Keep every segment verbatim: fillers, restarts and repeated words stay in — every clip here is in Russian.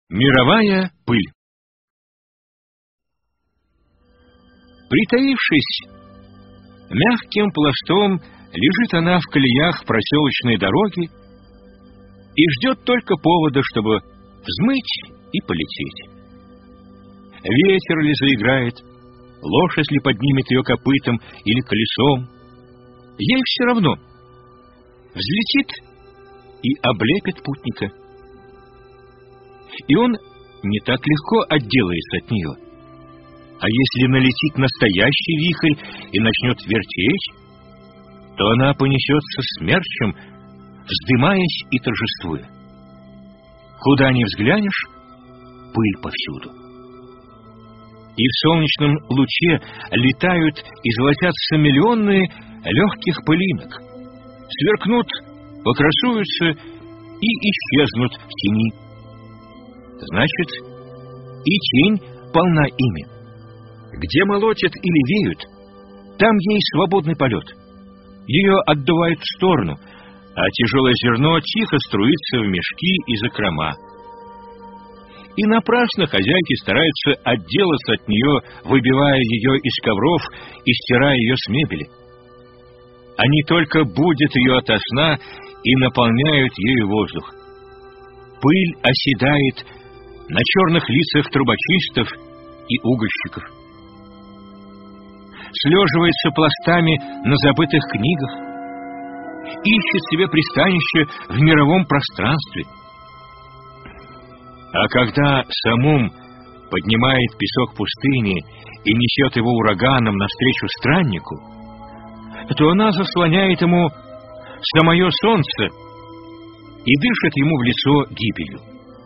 Мировая пыль. Притаившись, мягким пластом лежит она в колеях проселочной дороги и ждет только повода, чтобы взмыть и полететь. Ветер ли заиграет, лошадь ли поднимет ее копытом или колесом, ей все равно. Взлетит и облепит путника. И он не так легко отделается от нее. А если налетит настоящий вихрь и начнет вертеть, то она понесется смерчем, вздымаясь и торжествуя. Куда ни взглянешь, пыль повсюду. И в солнечном луче летают и золотятся миллионы легких пылинок, сверкнут, покрасуются и исчезнут в тени. Значит, и тень полна ими. Где молотят или веют, там ей свободный полет. Ее отдувают в сторону, а тяжелое зерно тихо струится в мешки и закрома. И напрасно хозяйки стараются отделаться от нее, выбивая ее из ковров и стирая ее с мебели. Они только будят ее ото сна и наполняют ею воздух. Пыль оседает на черных лицах трубочистов и угольщиков, слеживается пластами на забытых книгах, ищет себе пристанище в мировом пространстве. А когда самум поднимает песок пустыни и несет его ураганом навстречу страннику, то она заслоняет ему самое солнце и дышит ему в лицо гибелью.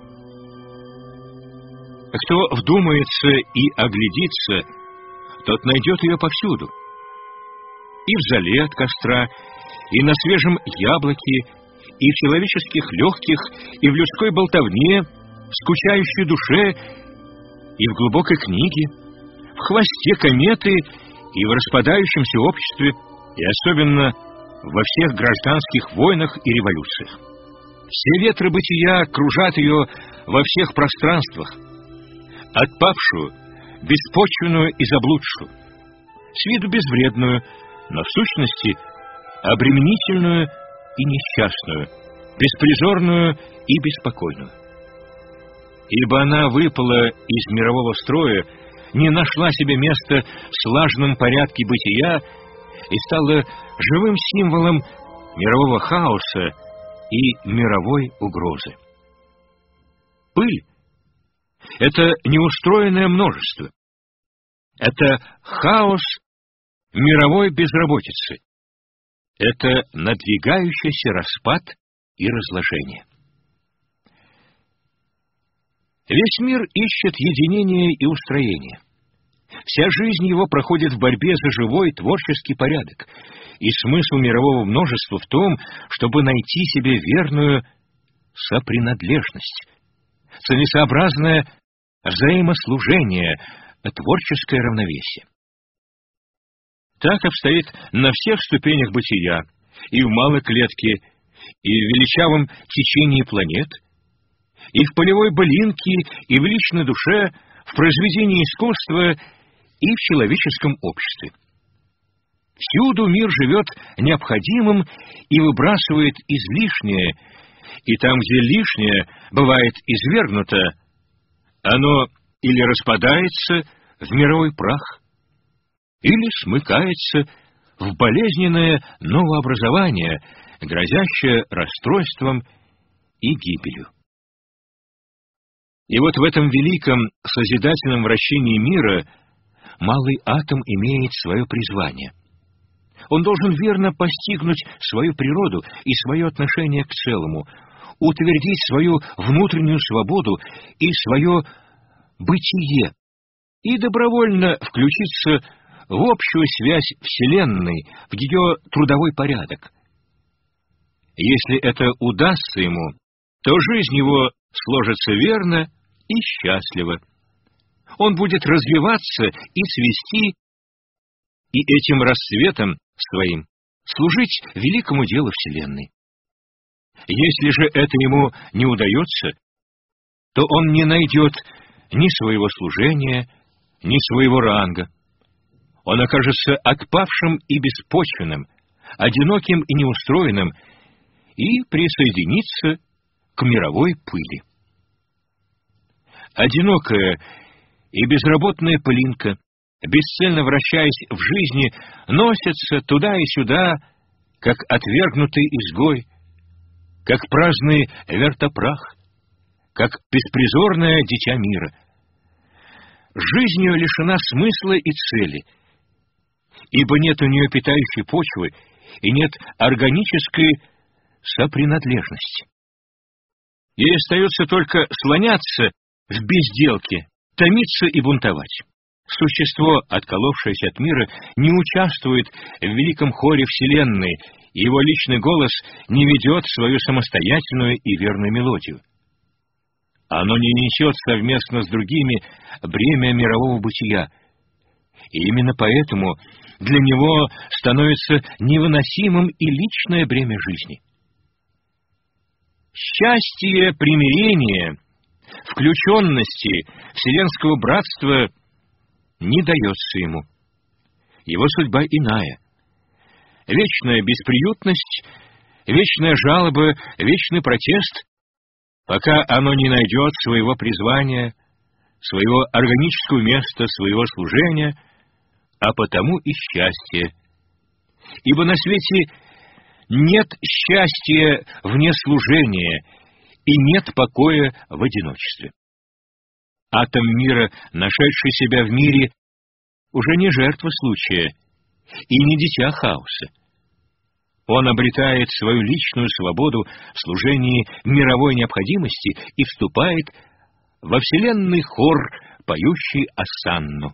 Кто вдумается и оглядится, тот найдет ее повсюду. И в зале от костра, и на свежем яблоке, и в человеческих легких, и в людской болтовне, в скучающей душе, и в глубокой книге, в хвосте кометы, и в распадающемся обществе, и особенно во всех гражданских войнах и революциях. Все ветры бытия кружат ее во всех пространствах, отпавшую, беспочвенную и заблудшую, с виду безвредную, но в сущности обременительную и несчастную, беспризорную и беспокойную. Ибо она выпала из мирового строя, не нашла себе места в слаженном порядке бытия и стала живым символом мирового хаоса и мировой угрозы. Пыль — это неустроенное множество. Это хаос мировой безработицы. Это надвигающийся распад и разложение. Весь мир ищет единения и устроения. Вся жизнь его проходит в борьбе за живой творческий порядок, и смысл мирового множества в том, чтобы найти себе верную сопринадлежность, целесообразное взаимослужение, творческое равновесие. Так обстоит на всех ступенях бытия, и в малой клетке, и в величавом течении планет, и в полевой былинке, и в личной душе, в произведении искусства, и в человеческом обществе. Всюду мир живет необходимым и выбрасывает излишнее, и там, где лишнее бывает извергнуто, оно или распадается в мировой прах, или смыкается в болезненное новообразование, грозящее расстройством и гибелью. И вот в этом великом созидательном вращении мира малый атом имеет свое призвание. Он должен верно постигнуть свою природу и свое отношение к целому, утвердить свою внутреннюю свободу и свое бытие, и добровольно включиться в общую связь Вселенной, в ее трудовой порядок. Если это удастся ему, то жизнь его сложится верно и счастливо. Он будет развиваться и цвести, и этим расцветом своим служить великому делу Вселенной. Если же это ему не удается, то он не найдет ни своего служения, ни своего ранга. Он окажется отпавшим и беспочвенным, одиноким и неустроенным, и присоединится к мировой пыли. Одинокая и безработная пылинка, бесцельно вращаясь в жизни, носится туда и сюда, как отвергнутый изгой, как праздный вертопрах, как беспризорное дитя мира. Жизнь ее лишена смысла и цели, ибо нет у нее питающей почвы и нет органической сопринадлежности. Ей остается только слоняться в безделке, томиться и бунтовать. Существо, отколовшееся от мира, не участвует в великом хоре Вселенной, и его личный голос не ведет свою самостоятельную и верную мелодию. Оно не несет совместно с другими бремя мирового бытия, и именно поэтому для него становится невыносимым и личное бремя жизни. Счастье примирения, включенности вселенского братства не дается ему. Его судьба иная. Вечная бесприютность, вечная жалоба, вечный протест, пока оно не найдет своего призвания, своего органического места, своего служения, а потому и счастье. Ибо на свете нет счастья вне служения и нет покоя в одиночестве. Атом мира, нашедший себя в мире, уже не жертва случая и не дитя хаоса. Он обретает свою личную свободу в служении мировой необходимости и вступает во вселенный хор, поющий осанну.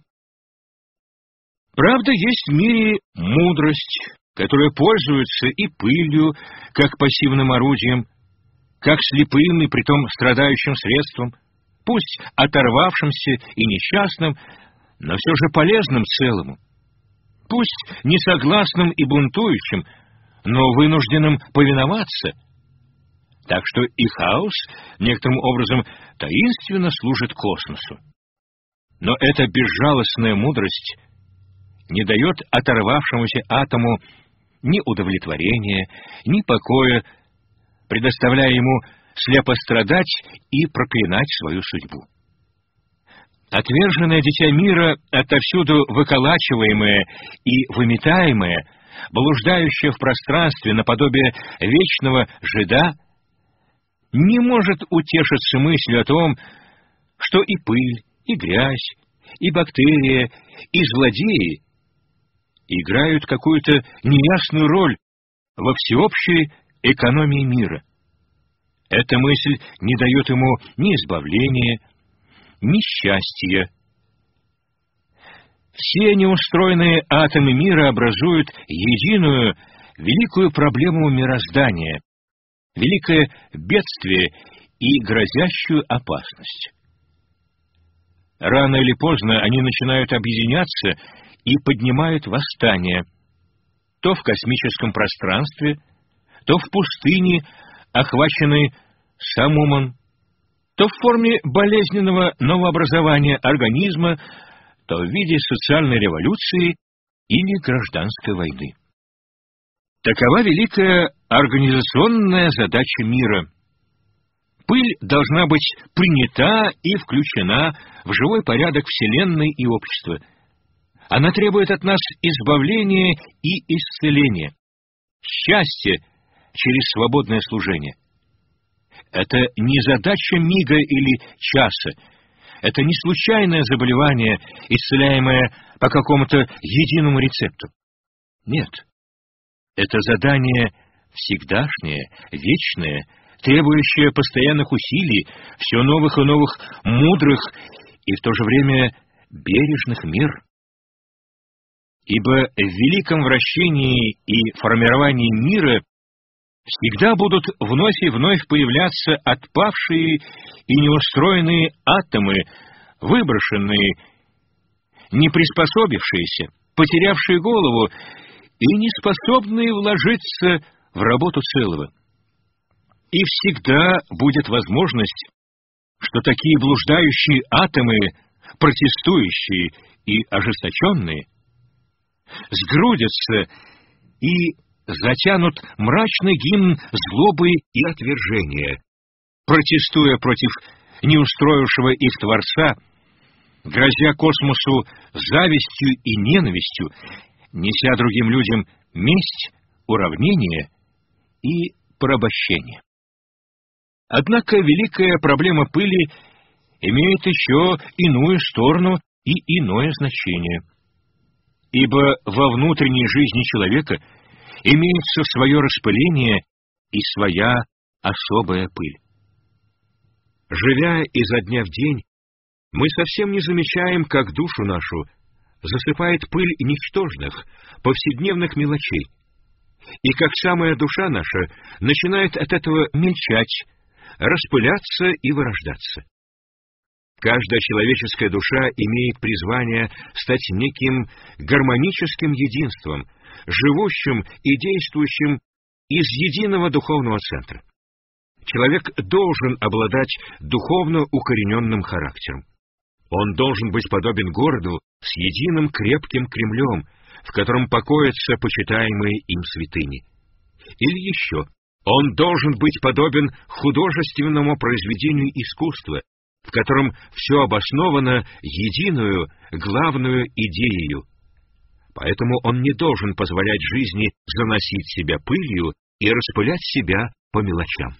Правда, есть в мире мудрость, которая пользуется и пылью, как пассивным орудием, как слепым и притом страдающим средством, пусть оторвавшимся и несчастным, но все же полезным целому, пусть несогласным и бунтующим, но вынужденным повиноваться. Так что и хаос некоторым образом таинственно служит космосу. Но эта безжалостная мудрость не дает оторвавшемуся атому ни удовлетворения, ни покоя, предоставляя ему слепо страдать и проклинать свою судьбу. Отверженное дитя мира, отовсюду выколачиваемое и выметаемое, блуждающее в пространстве наподобие вечного жида, не может утешиться мыслью о том, что и пыль, и грязь, и бактерия, и злодеи играют какую-то неясную роль во всеобщей экономии мира. Эта мысль не дает ему ни избавления, ни счастья. Все неустроенные атомы мира образуют единую, великую проблему мироздания, великое бедствие и грозящую опасность. Рано или поздно они начинают объединяться и поднимают восстание, то в космическом пространстве, то в пустыне, охваченной Самумом, то в форме болезненного новообразования организма, то в виде социальной революции или гражданской войны. Такова великая организационная задача мира. Пыль должна быть принята и включена в живой порядок Вселенной и общества. Она требует от нас избавления и исцеления, счастья через свободное служение. Это не задача мига или часа, это не случайное заболевание, исцеляемое по какому-то единому рецепту. Нет, это задание всегдашнее, вечное, требующее постоянных усилий, все новых и новых мудрых и в то же время бережных мер. Ибо в великом вращении и формировании мира всегда будут вновь и вновь появляться отпавшие и неустроенные атомы, выброшенные, не приспособившиеся, потерявшие голову и не способные вложиться в работу целого. И всегда будет возможность, что такие блуждающие атомы, протестующие и ожесточенные, сгрудятся и затянут мрачный гимн злобы и отвержения, протестуя против неустроившего их Творца, грозя космосу завистью и ненавистью, неся другим людям месть, уравнение и порабощение. Однако великая проблема пыли имеет еще иную сторону и иное значение, ибо во внутренней жизни человека имеется свое распыление и своя особая пыль. Живя изо дня в день, мы совсем не замечаем, как душу нашу засыпает пыль ничтожных, повседневных мелочей, и как самая душа наша начинает от этого мельчать, распыляться и вырождаться. Каждая человеческая душа имеет призвание стать неким гармоническим единством, живущим и действующим из единого духовного центра. Человек должен обладать духовно укорененным характером. Он должен быть подобен городу с единым крепким Кремлем, в котором покоятся почитаемые им святыни. Или еще, он должен быть подобен художественному произведению искусства, в котором все обосновано единую, главную идеей. Поэтому он не должен позволять жизни заносить себя пылью и распылять себя по мелочам.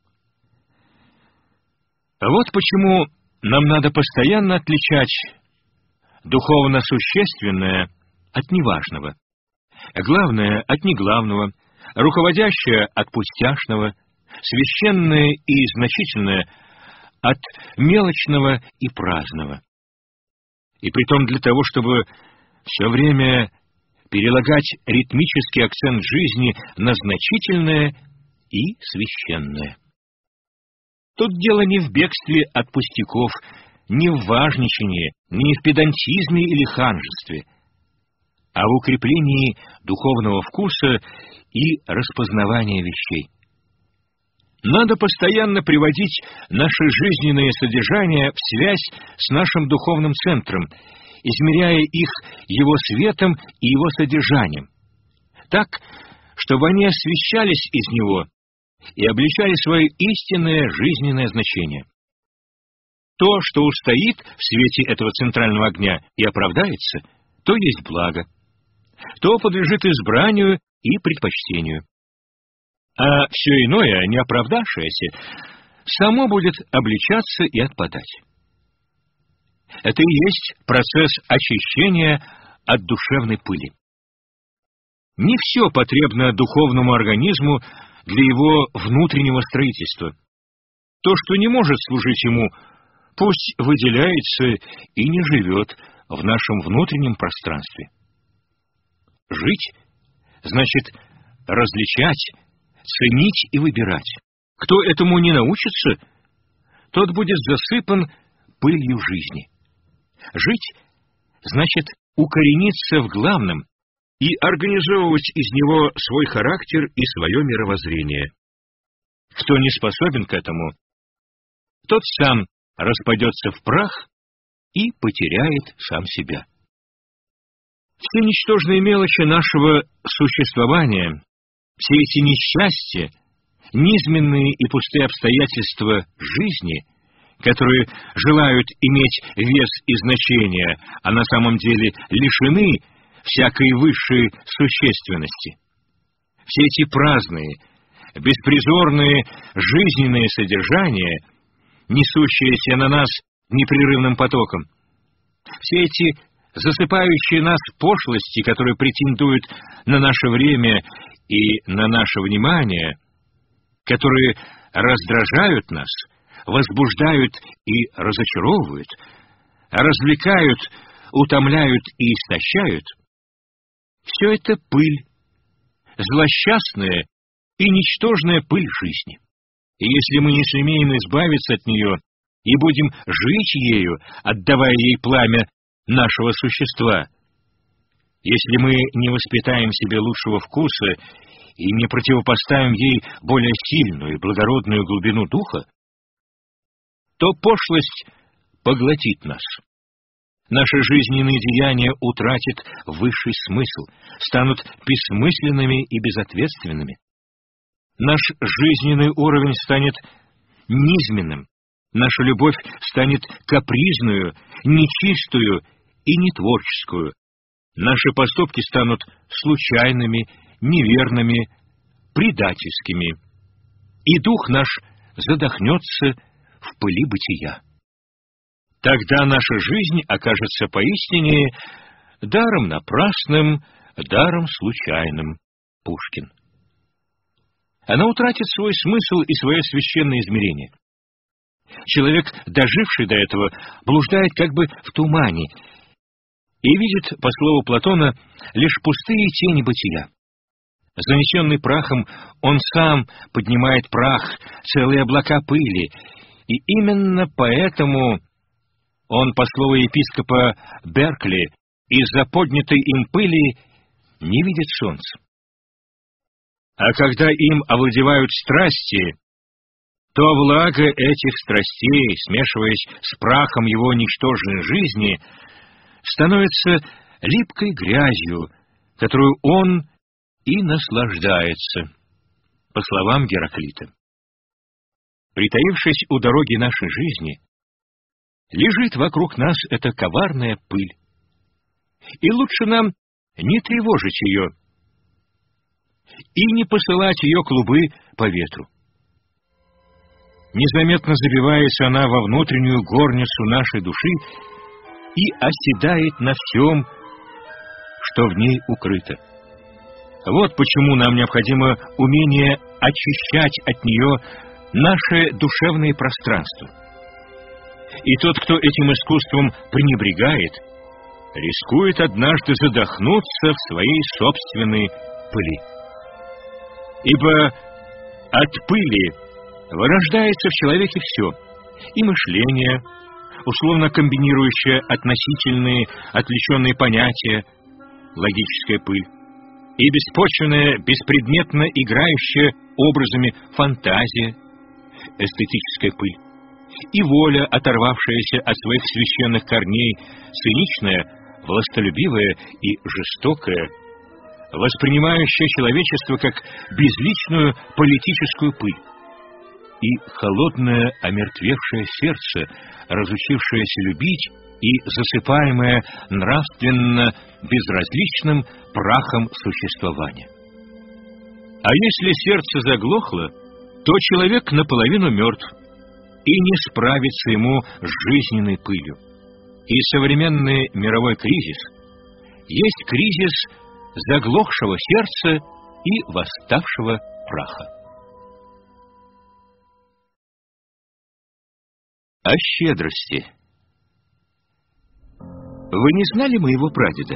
Вот почему нам надо постоянно отличать духовно существенное от неважного, главное от неглавного, руководящее от пустяшного, священное и значительное от мелочного и праздного. И притом для того, чтобы все время перелагать ритмический акцент жизни на значительное и священное. Тут дело не в бегстве от пустяков, не в важничании, не в педантизме или ханжестве, а в укреплении духовного вкуса и распознавания вещей. Надо постоянно приводить наше жизненное содержание в связь с нашим духовным центром, измеряя их его светом и его содержанием, так, чтобы они освещались из него и обличали свое истинное жизненное значение. То, что устоит в свете этого центрального огня и оправдается, то есть благо, то подлежит избранию и предпочтению. А все иное, не оправдавшееся, само будет обличаться и отпадать. Это и есть процесс очищения от душевной пыли. Не все потребно духовному организму для его внутреннего строительства. То, что не может служить ему, пусть выделяется и не живет в нашем внутреннем пространстве. Жить значит различать, ценить и выбирать. Кто этому не научится, тот будет засыпан пылью жизни. Жить значит укорениться в главном и организовывать из него свой характер и свое мировоззрение. Кто не способен к этому, тот сам распадется в прах и потеряет сам себя. Все ничтожные мелочи нашего существования, все эти несчастья, низменные и пустые обстоятельства жизни, которые желают иметь вес и значение, а на самом деле лишены всякой высшей существенности. Все эти праздные, беспризорные жизненные содержания, несущиеся на нас непрерывным потоком, все эти засыпающие нас пошлости, которые претендуют на наше время и на наше внимание, которые раздражают нас, возбуждают и разочаровывают, развлекают, утомляют и истощают, все это пыль, злосчастная и ничтожная пыль жизни. И если мы не сумеем избавиться от нее и будем жить ею, отдавая ей пламя нашего существа, если мы не воспитаем в себе лучшего вкуса и не противопоставим ей более сильную и благородную глубину духа, то пошлость поглотит нас. Наши жизненные деяния утратят высший смысл, станут бессмысленными и безответственными. Наш жизненный уровень станет низменным, наша любовь станет капризную, нечистую и нетворческую. Наши поступки станут случайными, неверными, предательскими, и дух наш задохнется в пыли бытия. Тогда наша жизнь окажется поистине даром напрасным, даром случайным. Пушкин. Она утратит свой смысл и свое священное измерение. Человек, доживший до этого, блуждает как бы в тумане и видит, по слову Платона, лишь пустые тени бытия. Занесенный прахом, он сам поднимает прах, целые облака пыли, и именно поэтому он, по слову епископа Беркли, из-за поднятой им пыли не видит солнца. А когда им овладевают страсти, то влага этих страстей, смешиваясь с прахом его ничтожной жизни, становится липкой грязью, которую он и наслаждается, по словам Гераклита. Притаившись у дороги нашей жизни, лежит вокруг нас эта коварная пыль, и лучше нам не тревожить ее и не посылать ее клубы по ветру. Незаметно забивается она во внутреннюю горницу нашей души и оседает на всем, что в ней укрыто. Вот почему нам необходимо умение очищать от нее наше душевное пространство. И тот, кто этим искусством пренебрегает, рискует однажды задохнуться в своей собственной пыли. Ибо от пыли вырождается в человеке все, и мышление, условно комбинирующее относительные, отвлеченные понятия, логическая пыль, и беспочвенная, беспредметно играющая образами фантазия, эстетическая пыль, и воля, оторвавшаяся от своих священных корней, циничная, властолюбивая и жестокая, воспринимающая человечество как безличную политическую пыль, и холодное, омертвевшее сердце, разучившееся любить и засыпаемое нравственно безразличным прахом существования. А если сердце заглохло, то человек наполовину мертв, и не справится ему с жизненной пылью. И современный мировой кризис есть кризис заглохшего сердца и восставшего праха. О щедрости. Вы не знали моего прадеда?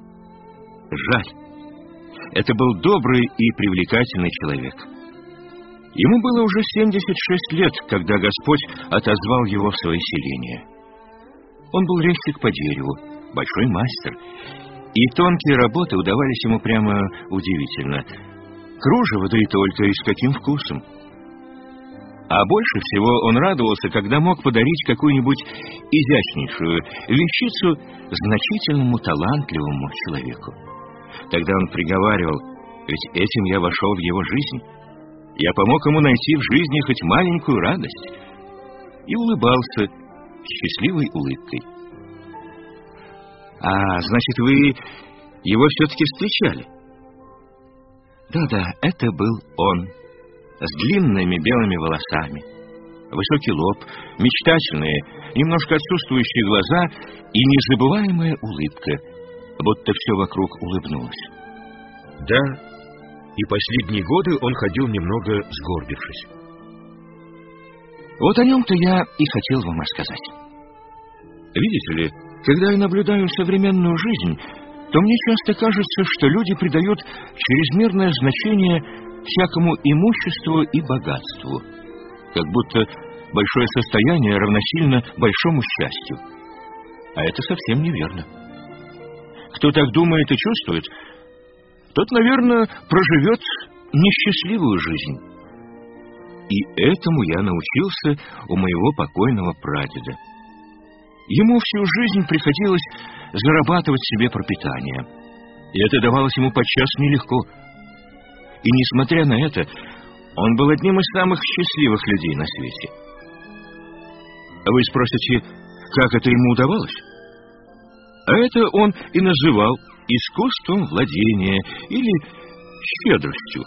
Жаль. Это был добрый и привлекательный человек. Ему было уже семьдесят шесть лет, когда Господь отозвал его в свое селение. Он был резчик по дереву, большой мастер, и тонкие работы удавались ему прямо удивительно. Кружево, да и только, и с каким вкусом. А больше всего он радовался, когда мог подарить какую-нибудь изящнейшую вещицу значительному талантливому человеку. Тогда он приговаривал: ведь этим я вошел в его жизнь. Я помог ему найти в жизни хоть маленькую радость. И улыбался счастливой улыбкой. А, значит, вы его все-таки встречали? Да-да, это был он. С длинными белыми волосами, высокий лоб, мечтательные, немножко отсутствующие глаза и незабываемая улыбка, будто все вокруг улыбнулось. Да, и последние годы он ходил немного сгорбившись. Вот о нем-то я и хотел вам рассказать. Видите ли, когда я наблюдаю современную жизнь, то мне часто кажется, что люди придают чрезмерное значение всякому имуществу и богатству, как будто большое состояние равносильно большому счастью. А это совсем неверно. Кто так думает и чувствует, тот, наверное, проживет несчастливую жизнь. И этому я научился у моего покойного прадеда. Ему всю жизнь приходилось зарабатывать себе пропитание, и это давалось ему подчас нелегко. И несмотря на это, он был одним из самых счастливых людей на свете. Вы спросите, как это ему удавалось? А это он и называл искусством владения или щедростью.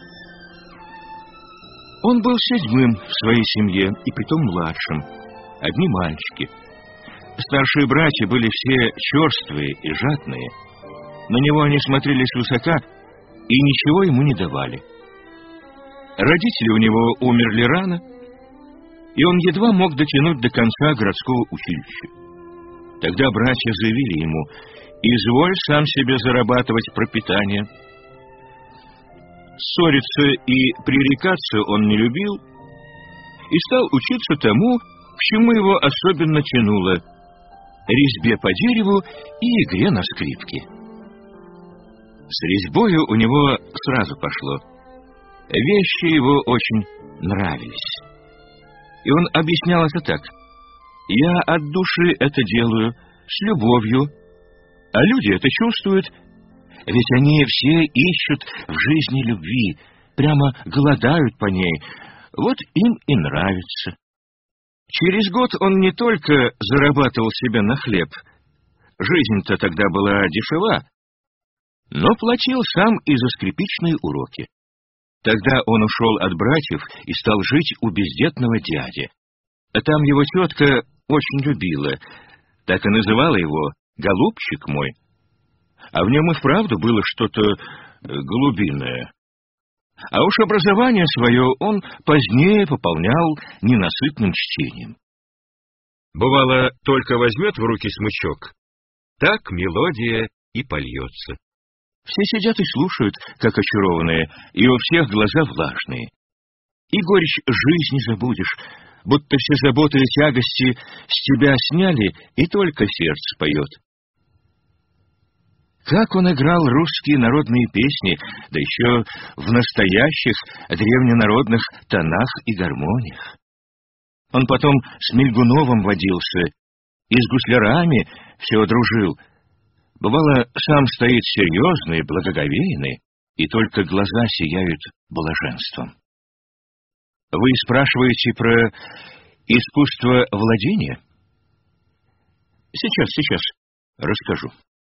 Он был седьмым в своей семье, и притом младшим. Одни мальчики. Старшие братья были все черствые и жадные. На него они смотрели свысока и ничего ему не давали. Родители у него умерли рано, и он едва мог дотянуть до конца городского училища. Тогда братья заявили ему: «Изволь сам себе зарабатывать пропитание». Ссориться и пререкаться он не любил и стал учиться тому, к чему его особенно тянуло — резьбе по дереву и игре на скрипке. С резьбою у него сразу пошло. Вещи его очень нравились. И он объяснял это так: «Я от души это делаю, с любовью, а люди это чувствуют, ведь они все ищут в жизни любви, прямо голодают по ней, вот им и нравится». Через год он не только зарабатывал себе на хлеб, жизнь-то тогда была дешева, но платил сам и за скрипичные уроки. Тогда он ушел от братьев и стал жить у бездетного дяди. Там его тетка очень любила, так и называла его «голубчик мой». А в нем и вправду было что-то голубиное. А уж образование свое он позднее пополнял ненасытным чтением. Бывало, только возьмет в руки смычок, так мелодия и польется. Все сидят и слушают, как очарованные, и у всех глаза влажные. И горечь жизни забудешь, будто все заботы и тягости с тебя сняли, и только сердце поет. Как он играл русские народные песни, да еще в настоящих древненародных тонах и гармониях. Он потом с Мильгуновым водился и с гуслярами все дружил. Бывало, сам стоит серьезный, благоговейный, и только глаза сияют блаженством. Вы спрашиваете про искусство владения? Сейчас, сейчас расскажу.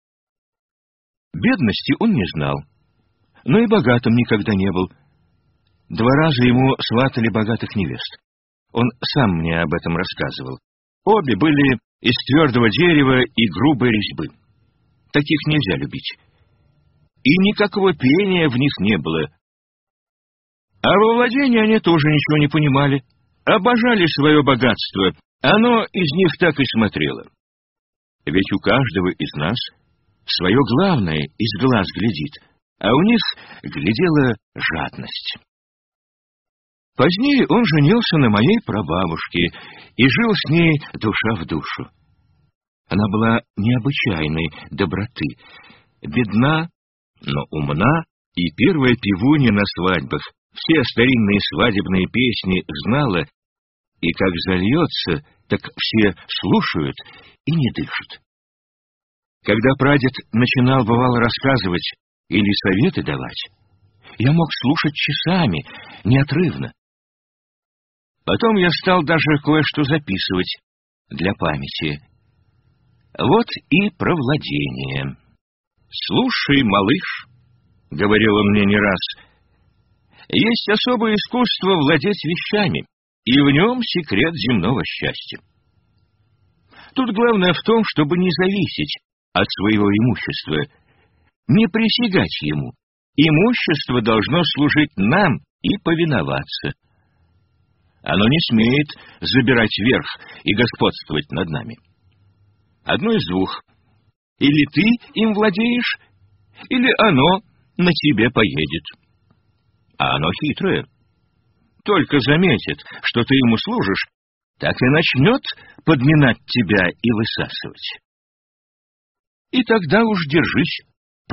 Бедности он не знал, но и богатым никогда не был. Два раза ему сватали богатых невест. Он сам мне об этом рассказывал. Обе были из твердого дерева и грубой резьбы. Таких нельзя любить. И никакого пения в них не было. А во владении они тоже ничего не понимали. Обожали свое богатство. Оно из них так и смотрело. Ведь у каждого из нас свое главное из глаз глядит, а у них глядела жадность. Позднее он женился на моей прабабушке и жил с ней душа в душу. Она была необычайной доброты, бедна, но умна, и первая певунья на свадьбах все старинные свадебные песни знала, и как зальется, так все слушают и не дышат. Когда прадед начинал, бывало, рассказывать или советы давать, я мог слушать часами, неотрывно. Потом я стал даже кое-что записывать для памяти. Вот и про владение. «Слушай, малыш», — говорил он мне не раз, — «есть особое искусство владеть вещами, и в нем секрет земного счастья. Тут главное в том, чтобы не зависеть от своего имущества, не присягать ему. Имущество должно служить нам и повиноваться. Оно не смеет забирать верх и господствовать над нами. Одно из двух. Или ты им владеешь, или оно на тебе поедет. А оно хитрое. Только заметит, что ты ему служишь, так и начнет подминать тебя и высасывать. И тогда уж держись,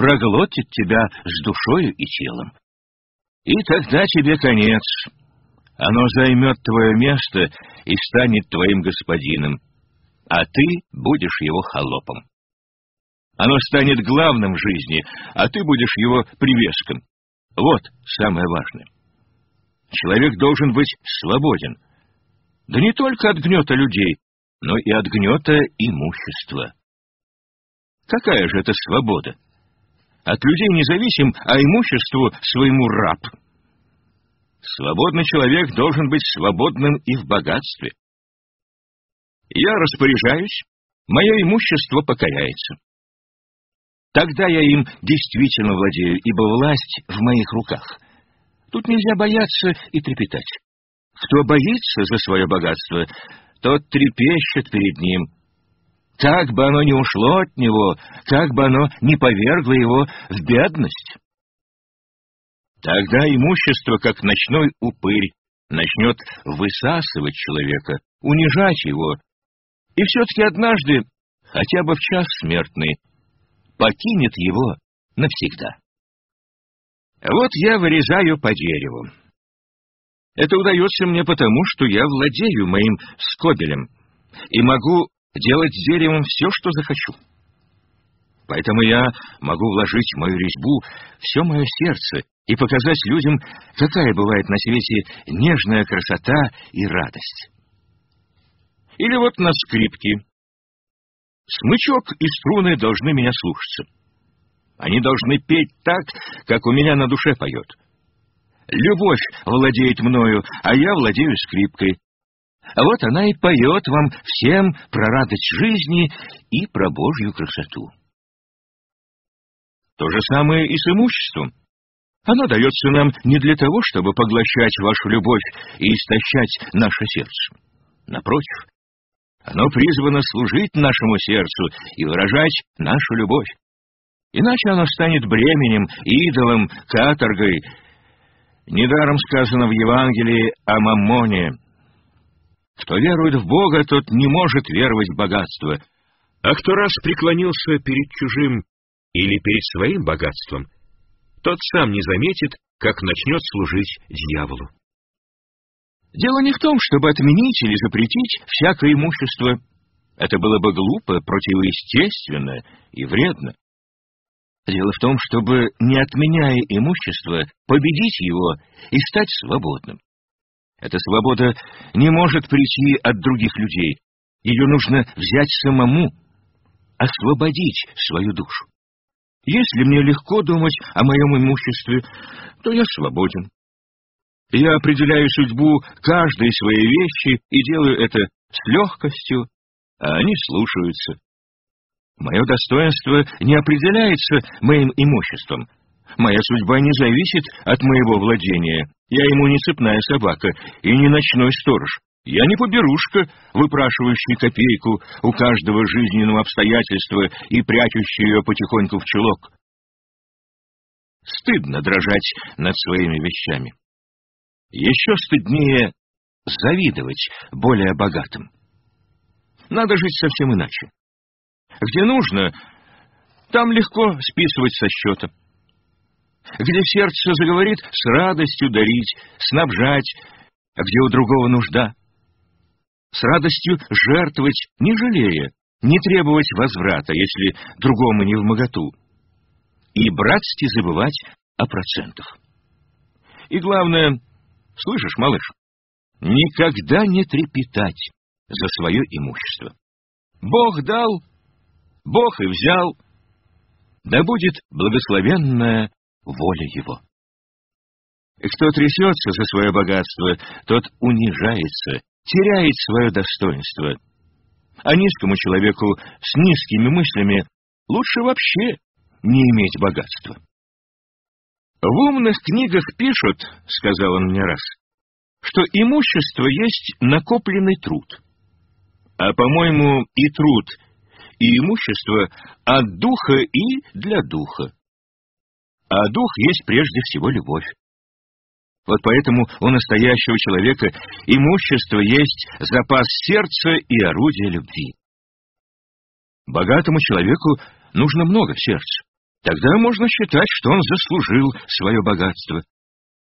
проглотит тебя с душою и телом. И тогда тебе конец. Оно займет твое место и станет твоим господином, а ты будешь его холопом. Оно станет главным в жизни, а ты будешь его привеском. Вот самое важное. Человек должен быть свободен. Да не только от гнета людей, но и от гнета имущества. Какая же это свобода? От людей независим, а имуществу своему раб. Свободный человек должен быть свободным и в богатстве. Я распоряжаюсь, мое имущество покоряется. Тогда я им действительно владею, ибо власть в моих руках. Тут нельзя бояться и трепетать. Кто боится за свое богатство, тот трепещет перед ним. Как бы оно ни ушло от него, как бы оно ни повергло его в бедность. Тогда имущество, как ночной упырь, начнет высасывать человека, унижать его, и все-таки однажды, хотя бы в час смертный, покинет его навсегда. Вот я вырезаю по дереву. Это удается мне потому, что я владею моим скобелем и могу делать с деревом все, что захочу. Поэтому я могу вложить в мою резьбу все мое сердце и показать людям, какая бывает на свете нежная красота и радость. Или вот на скрипке. Смычок и струны должны меня слушаться. Они должны петь так, как у меня на душе поет. Любовь владеет мною, а я владею скрипкой. А вот она и поет вам всем про радость жизни и про Божью красоту. То же самое и с имуществом. Оно дается нам не для того, чтобы поглощать вашу любовь и истощать наше сердце. Напротив, оно призвано служить нашему сердцу и выражать нашу любовь. Иначе оно станет бременем, идолом, каторгой. Недаром сказано в Евангелии о маммоне. Кто верует в Бога, тот не может веровать в богатство. А кто раз преклонился перед чужим или перед своим богатством, тот сам не заметит, как начнет служить дьяволу. Дело не в том, чтобы отменить или запретить всякое имущество. Это было бы глупо, противоестественно и вредно. Дело в том, чтобы, не отменяя имущество, победить его и стать свободным. Эта свобода не может прийти от других людей. Ее нужно взять самому, освободить свою душу. Если мне легко думать о моем имуществе, то я свободен. Я определяю судьбу каждой своей вещи и делаю это с легкостью, а они слушаются. Мое достоинство не определяется моим имуществом. Моя судьба не зависит от моего владения. Я ему не цепная собака и не ночной сторож. Я не поберушка, выпрашивающий копейку у каждого жизненного обстоятельства и прячущий ее потихоньку в чулок. Стыдно дрожать над своими вещами. Еще стыднее завидовать более богатым. Надо жить совсем иначе. Где нужно, там легко списывать со счета. Где сердце заговорит, с радостью дарить, снабжать, а где у другого нужда. С радостью жертвовать, не жалея, не требовать возврата, если другому не вмоготу. И братски забывать о процентах. И главное, слышишь, малыш, никогда не трепетать за свое имущество. Бог дал, Бог и взял, да будет благословенная воля Его. И кто трясется за свое богатство, тот унижается, теряет свое достоинство. А низкому человеку с низкими мыслями лучше вообще не иметь богатства. В умных книгах пишут, сказал он мне раз, что имущество есть накопленный труд. А, по-моему, и труд, и имущество от духа и для духа. А дух есть прежде всего любовь. Вот поэтому у настоящего человека имущество есть запас сердца и орудие любви. Богатому человеку нужно много сердца. Тогда можно считать, что он заслужил свое богатство.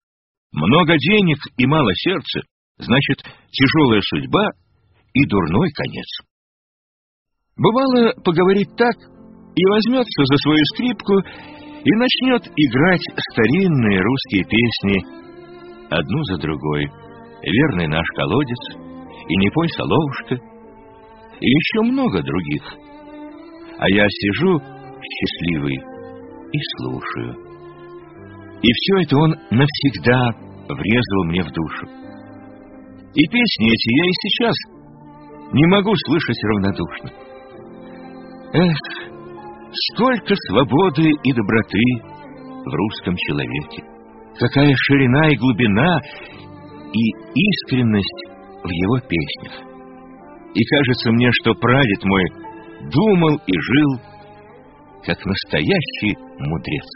Много денег и мало сердца — значит тяжелая судьба и дурной конец. Бывало, поговорит так и возьмется за свою скрипку и начнет играть старинные русские песни одну за другой. «Верный наш колодец» и «Не пой, соловушка», и еще много других. А я сижу счастливый и слушаю. И все это он навсегда врезал мне в душу. И песни эти я и сейчас не могу слышать равнодушно. Эх, сколько свободы и доброты в русском человеке! Какая ширина и глубина и искренность в его песнях! И кажется мне, что прадед мой думал и жил, как настоящий мудрец.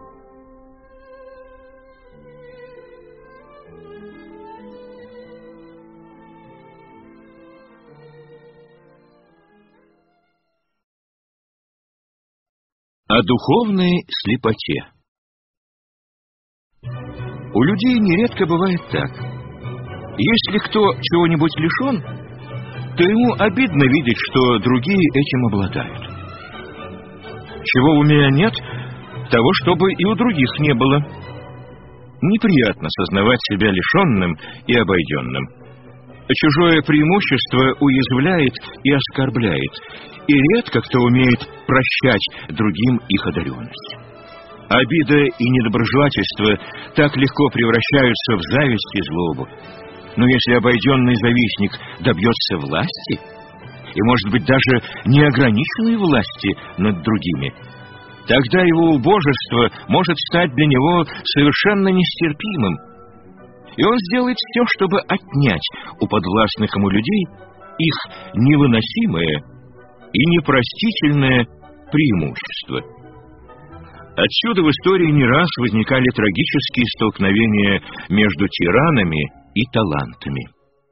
О духовной слепоте. У людей нередко бывает так. Если кто чего-нибудь лишен, то ему обидно видеть, что другие этим обладают. Чего у меня нет, того, чтобы и у других не было. Неприятно сознавать себя лишенным и обойденным. Чужое преимущество уязвляет и оскорбляет, и редко кто умеет прощать другим их одаренность. Обида и недоброжелательство так легко превращаются в зависть и злобу. Но если обойденный завистник добьется власти, и, может быть, даже неограниченной власти над другими, тогда его убожество может стать для него совершенно нестерпимым, и он сделает все, чтобы отнять у подвластных ему людей их невыносимое и непростительное преимущество. Отсюда в истории не раз возникали трагические столкновения между тиранами и талантами.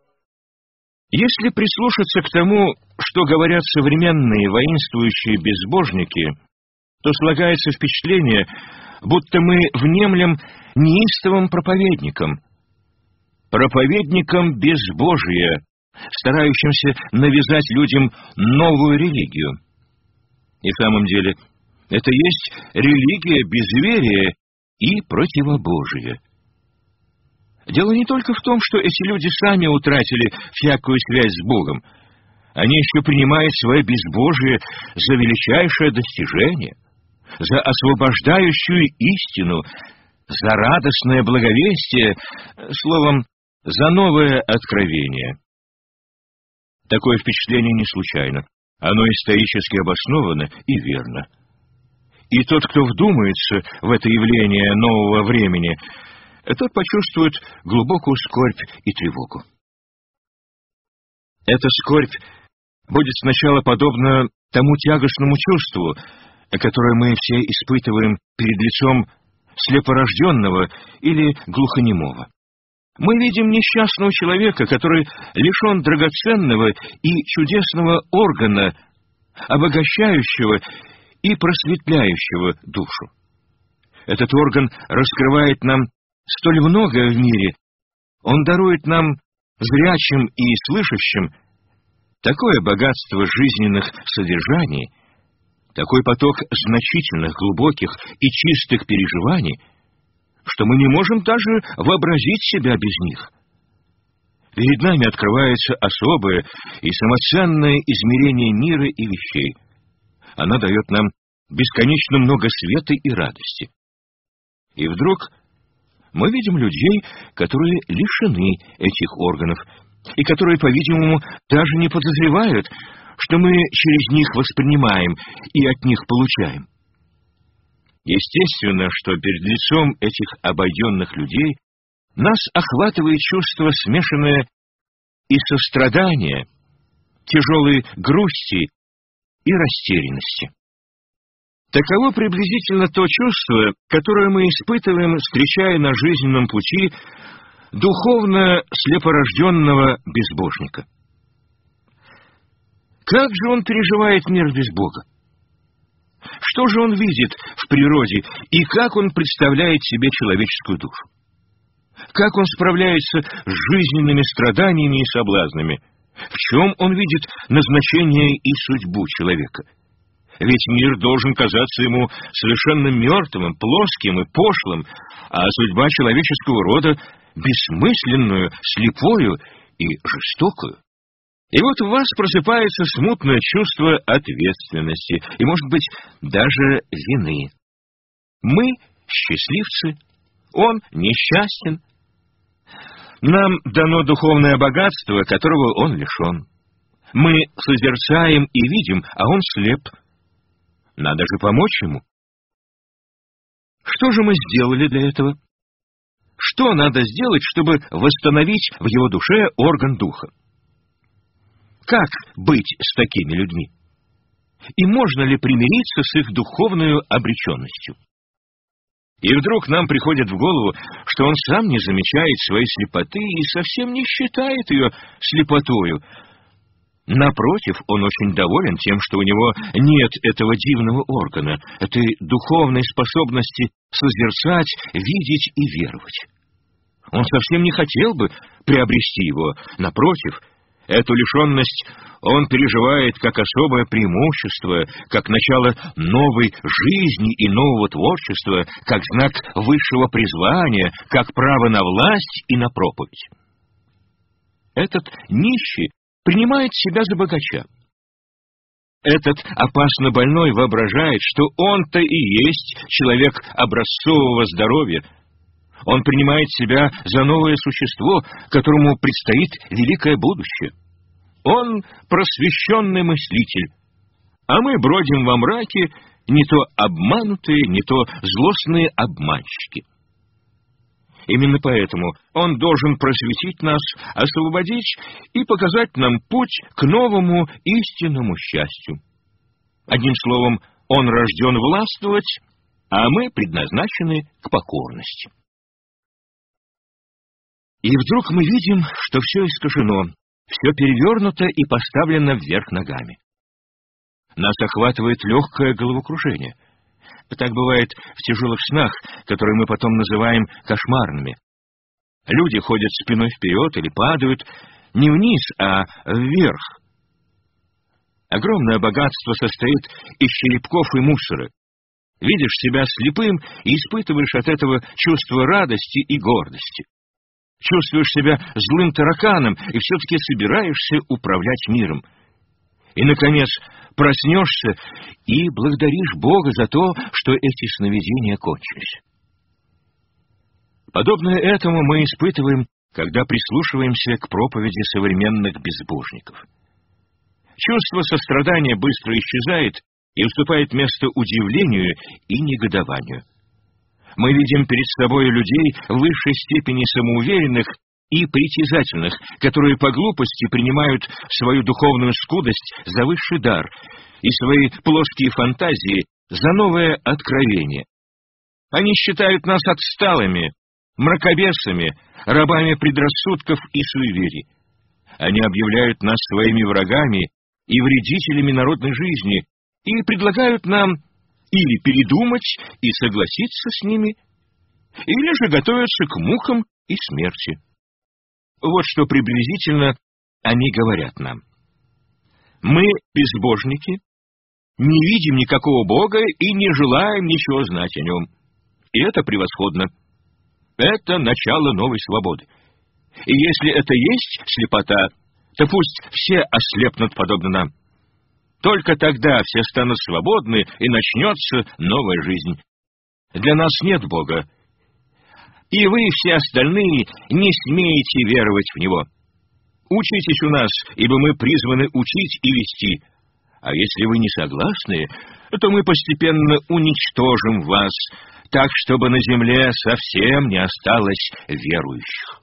Если прислушаться к тому, что говорят современные воинствующие безбожники, то слагается впечатление, будто мы внемлем неистовым проповедникам, проповедникам безбожия, старающимся навязать людям новую религию. И в самом деле это есть религия безверия и противобожия. Дело не только в том, что эти люди сами утратили всякую связь с Богом. Они еще принимают свое безбожие за величайшее достижение, за освобождающую истину, за радостное благовестие, словом, за новое откровение. Такое впечатление не случайно. Оно исторически обосновано и верно. И тот, кто вдумается в это явление нового времени, тот почувствует глубокую скорбь и тревогу. Эта скорбь будет сначала подобна тому тягостному чувству, которое мы все испытываем перед лицом слепорожденного или глухонемого. Мы видим несчастного человека, который лишен драгоценного и чудесного органа, обогащающего и просветляющего душу. Этот орган раскрывает нам столь многое в мире, он дарует нам, зрячим и слышащим, такое богатство жизненных содержаний, такой поток значительных, глубоких и чистых переживаний, что мы не можем даже вообразить себя без них. Перед нами открывается особое и самоценное измерение мира и вещей. Она дает нам бесконечно много света и радости. И вдруг мы видим людей, которые лишены этих органов, и которые, по-видимому, даже не подозревают, что мы через них воспринимаем и от них получаем. Естественно, что перед лицом этих обойденных людей нас охватывает чувство, смешанное и сострадания, тяжелой грусти и растерянности. Таково приблизительно то чувство, которое мы испытываем, встречая на жизненном пути духовно слепорожденного безбожника. Как же он переживает мир без Бога? Что же он видит в природе и как он представляет себе человеческую душу? Как он справляется с жизненными страданиями и соблазнами? В чем он видит назначение и судьбу человека? Ведь мир должен казаться ему совершенно мертвым, плоским и пошлым, а судьба человеческого рода бессмысленную, слепую и жестокую. И вот у вас просыпается смутное чувство ответственности и, может быть, даже вины. Мы счастливцы, он несчастен. Нам дано духовное богатство, которого он лишен. Мы созерцаем и видим, а он слеп. Надо же помочь ему. Что же мы сделали для этого? Что надо сделать, чтобы восстановить в его душе орган духа? Как быть с такими людьми? И можно ли примириться с их духовной обреченностью? И вдруг нам приходит в голову, что он сам не замечает своей слепоты и совсем не считает ее слепотою. Напротив, он очень доволен тем, что у него нет этого дивного органа, этой духовной способности созерцать, видеть и веровать. Он совсем не хотел бы приобрести его. Напротив, эту лишенность он переживает как особое преимущество, как начало новой жизни и нового творчества, как знак высшего призвания, как право на власть и на проповедь. Этот нищий принимает себя за богача. Этот опасно больной воображает, что он-то и есть человек образцового здоровья. Он принимает себя за новое существо, которому предстоит великое будущее. Он просвещенный мыслитель, а мы бродим во мраке, не то обманутые, не то злостные обманщики. Именно поэтому он должен просветить нас, освободить и показать нам путь к новому истинному счастью. Одним словом, он рожден властвовать, а мы предназначены к покорности. И вдруг мы видим, что все искажено, все перевернуто и поставлено вверх ногами. Нас охватывает легкое головокружение. Так бывает в тяжелых снах, которые мы потом называем кошмарными. Люди ходят спиной вперед или падают не вниз, а вверх. Огромное богатство состоит из черепков и мусора. Видишь себя слепым и испытываешь от этого чувство радости и гордости. Чувствуешь себя злым тараканом и все-таки собираешься управлять миром. И, наконец, проснешься и благодаришь Бога за то, что эти сновидения кончились. Подобное этому мы испытываем, когда прислушиваемся к проповеди современных безбожников. Чувство сострадания быстро исчезает и уступает место удивлению и негодованию. Мы видим перед собой людей в высшей степени самоуверенных и притязательных, которые по глупости принимают свою духовную скудость за высший дар и свои плоские фантазии за новое откровение. Они считают нас отсталыми, мракобесами, рабами предрассудков и суеверий. Они объявляют нас своими врагами и вредителями народной жизни и предлагают нам или передумать и согласиться с ними, или же готовятся к мукам и смерти. Вот что приблизительно они говорят нам. Мы безбожники, не видим никакого Бога и не желаем ничего знать о нем. И это превосходно. Это начало новой свободы. И если это есть слепота, то пусть все ослепнут подобно нам. Только тогда все станут свободны, и начнется новая жизнь. Для нас нет Бога. И вы, все остальные, не смеете веровать в Него. Учитесь у нас, ибо мы призваны учить и вести. А если вы не согласны, то мы постепенно уничтожим вас, так, чтобы на земле совсем не осталось верующих.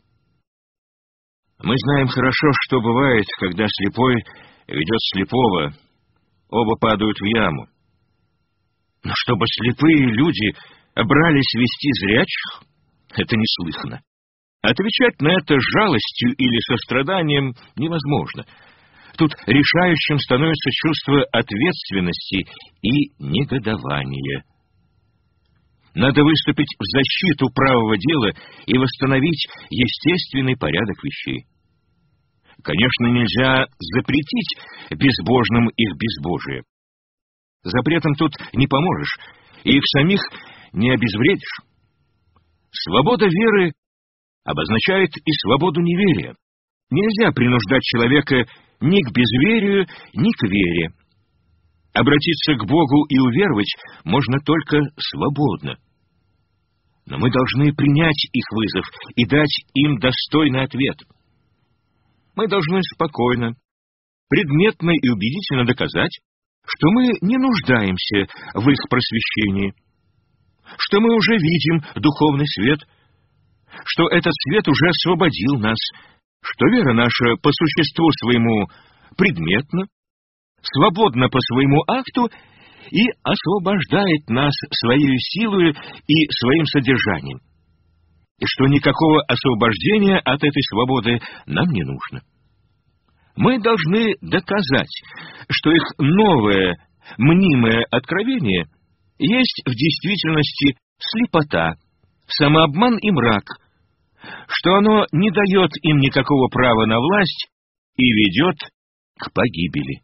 Мы знаем хорошо, что бывает, когда слепой ведет слепого. Оба падают в яму. Но чтобы слепые люди брались вести зрячих, это неслыханно. Отвечать на это жалостью или состраданием невозможно. Тут решающим становится чувство ответственности и негодования. Надо выступить в защиту правого дела и восстановить естественный порядок вещей. Конечно, нельзя запретить безбожным их безбожие. Запретом тут не поможешь, и их самих не обезвредишь. Свобода веры обозначает и свободу неверия. Нельзя принуждать человека ни к безверию, ни к вере. Обратиться к Богу и уверовать можно только свободно. Но мы должны принять их вызов и дать им достойный ответ. Мы должны спокойно, предметно и убедительно доказать, что мы не нуждаемся в их просвещении, что мы уже видим духовный свет, что этот свет уже освободил нас, что вера наша по существу своему предметна, свободна по своему акту и освобождает нас своей силой и своим содержанием, и что никакого освобождения от этой свободы нам не нужно. Мы должны доказать, что их новое, мнимое откровение есть в действительности слепота, самообман и мрак, что оно не дает им никакого права на власть и ведет к погибели.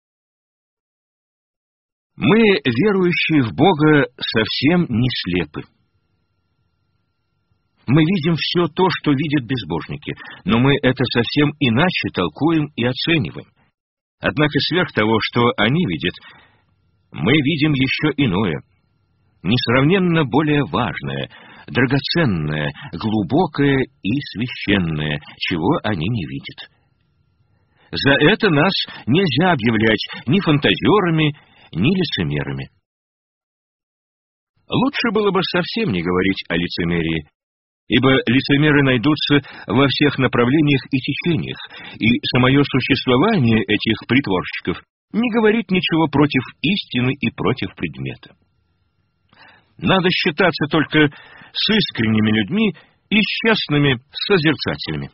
Мы, верующие в Бога, совсем не слепы. Мы видим все то, что видят безбожники, но мы это совсем иначе толкуем и оцениваем. Однако сверх того, что они видят, мы видим еще иное, несравненно более важное, драгоценное, глубокое и священное, чего они не видят. За это нас нельзя объявлять ни фантазерами, ни лицемерами. Лучше было бы совсем не говорить о лицемерии, ибо лицемеры найдутся во всех направлениях и течениях, и самое существование этих притворщиков не говорит ничего против истины и против предмета. Надо считаться только с искренними людьми и с честными созерцателями.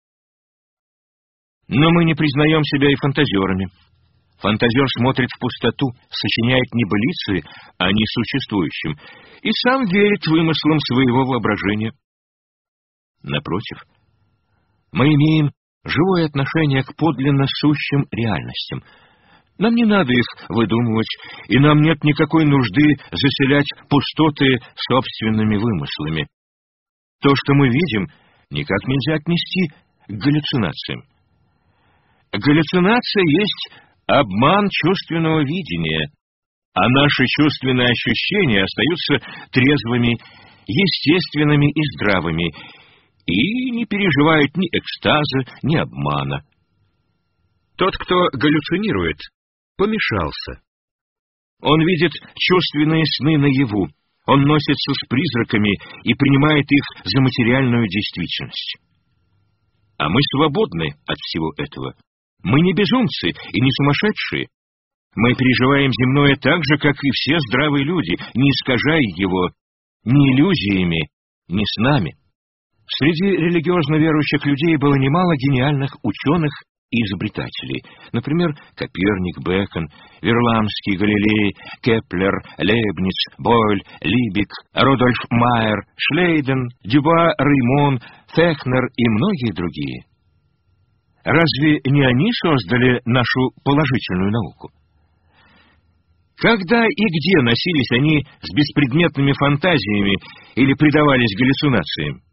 Но мы не признаем себя и фантазерами. Фантазер смотрит в пустоту, сочиняет небылицы о несуществующем и сам верит вымыслам своего воображения. Напротив, мы имеем живое отношение к подлинно сущим реальностям. Нам не надо их выдумывать, и нам нет никакой нужды заселять пустоты собственными вымыслами. То, что мы видим, никак нельзя отнести к галлюцинациям. Галлюцинация есть обман чувственного видения, а наши чувственные ощущения остаются трезвыми, естественными и здравыми, и не переживают ни экстаза, ни обмана. Тот, кто галлюцинирует, помешался. Он видит чувственные сны наяву, он носится с призраками и принимает их за материальную действительность. А мы свободны от всего этого. Мы не безумцы и не сумасшедшие. Мы переживаем земное так же, как и все здравые люди, не искажая его ни иллюзиями, ни снами. Среди религиозно верующих людей было немало гениальных ученых и изобретателей. Например, Коперник, Бэкон, Верламский, Галилей, Кеплер, Лейбниц, Бойль, Либик, Рудольф Майер, Шлейден, Дюба, Реймон, Фехнер и многие другие. Разве не они создали нашу положительную науку? Когда и где носились они с беспредметными фантазиями или предавались галлюцинациям?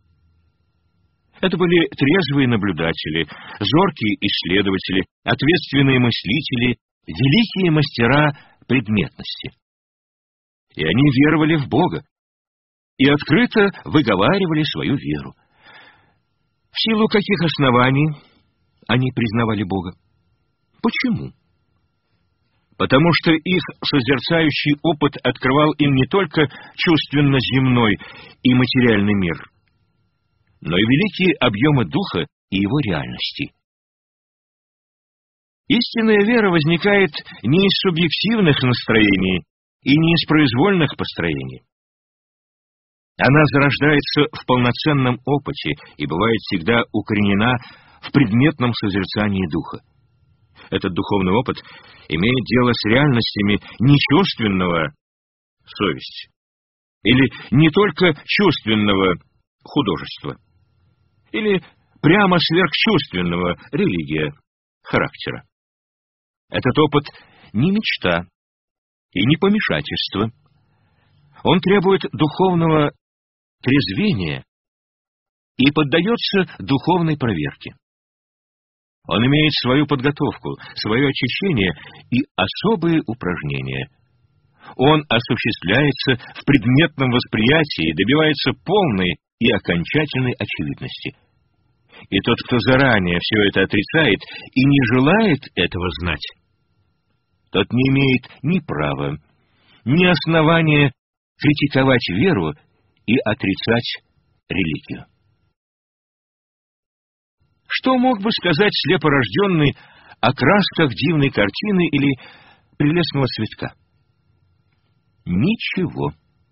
Это были трезвые наблюдатели, зоркие исследователи, ответственные мыслители, великие мастера предметности. И они веровали в Бога и открыто выговаривали свою веру. В силу каких оснований они признавали Бога? Почему? Потому что их созерцающий опыт открывал им не только чувственно-земной и материальный мир, но и великие объемы духа и его реальности. Истинная вера возникает не из субъективных настроений и не из произвольных построений. Она зарождается в полноценном опыте и бывает всегда укоренена в предметном созерцании духа. Этот духовный опыт имеет дело с реальностями нечувственного совести, или не только чувственного художества, или прямо сверхчувственного религия характера. Этот опыт не мечта и не помешательство. Он требует духовного трезвения и поддается духовной проверке. Он имеет свою подготовку, свое очищение и особые упражнения. Он осуществляется в предметном восприятии и добивается полной и окончательной очевидности. И тот, кто заранее все это отрицает и не желает этого знать, тот не имеет ни права, ни основания критиковать веру и отрицать религию. Что мог бы сказать слепорожденный о красках дивной картины или прелестного цветка? Ничего.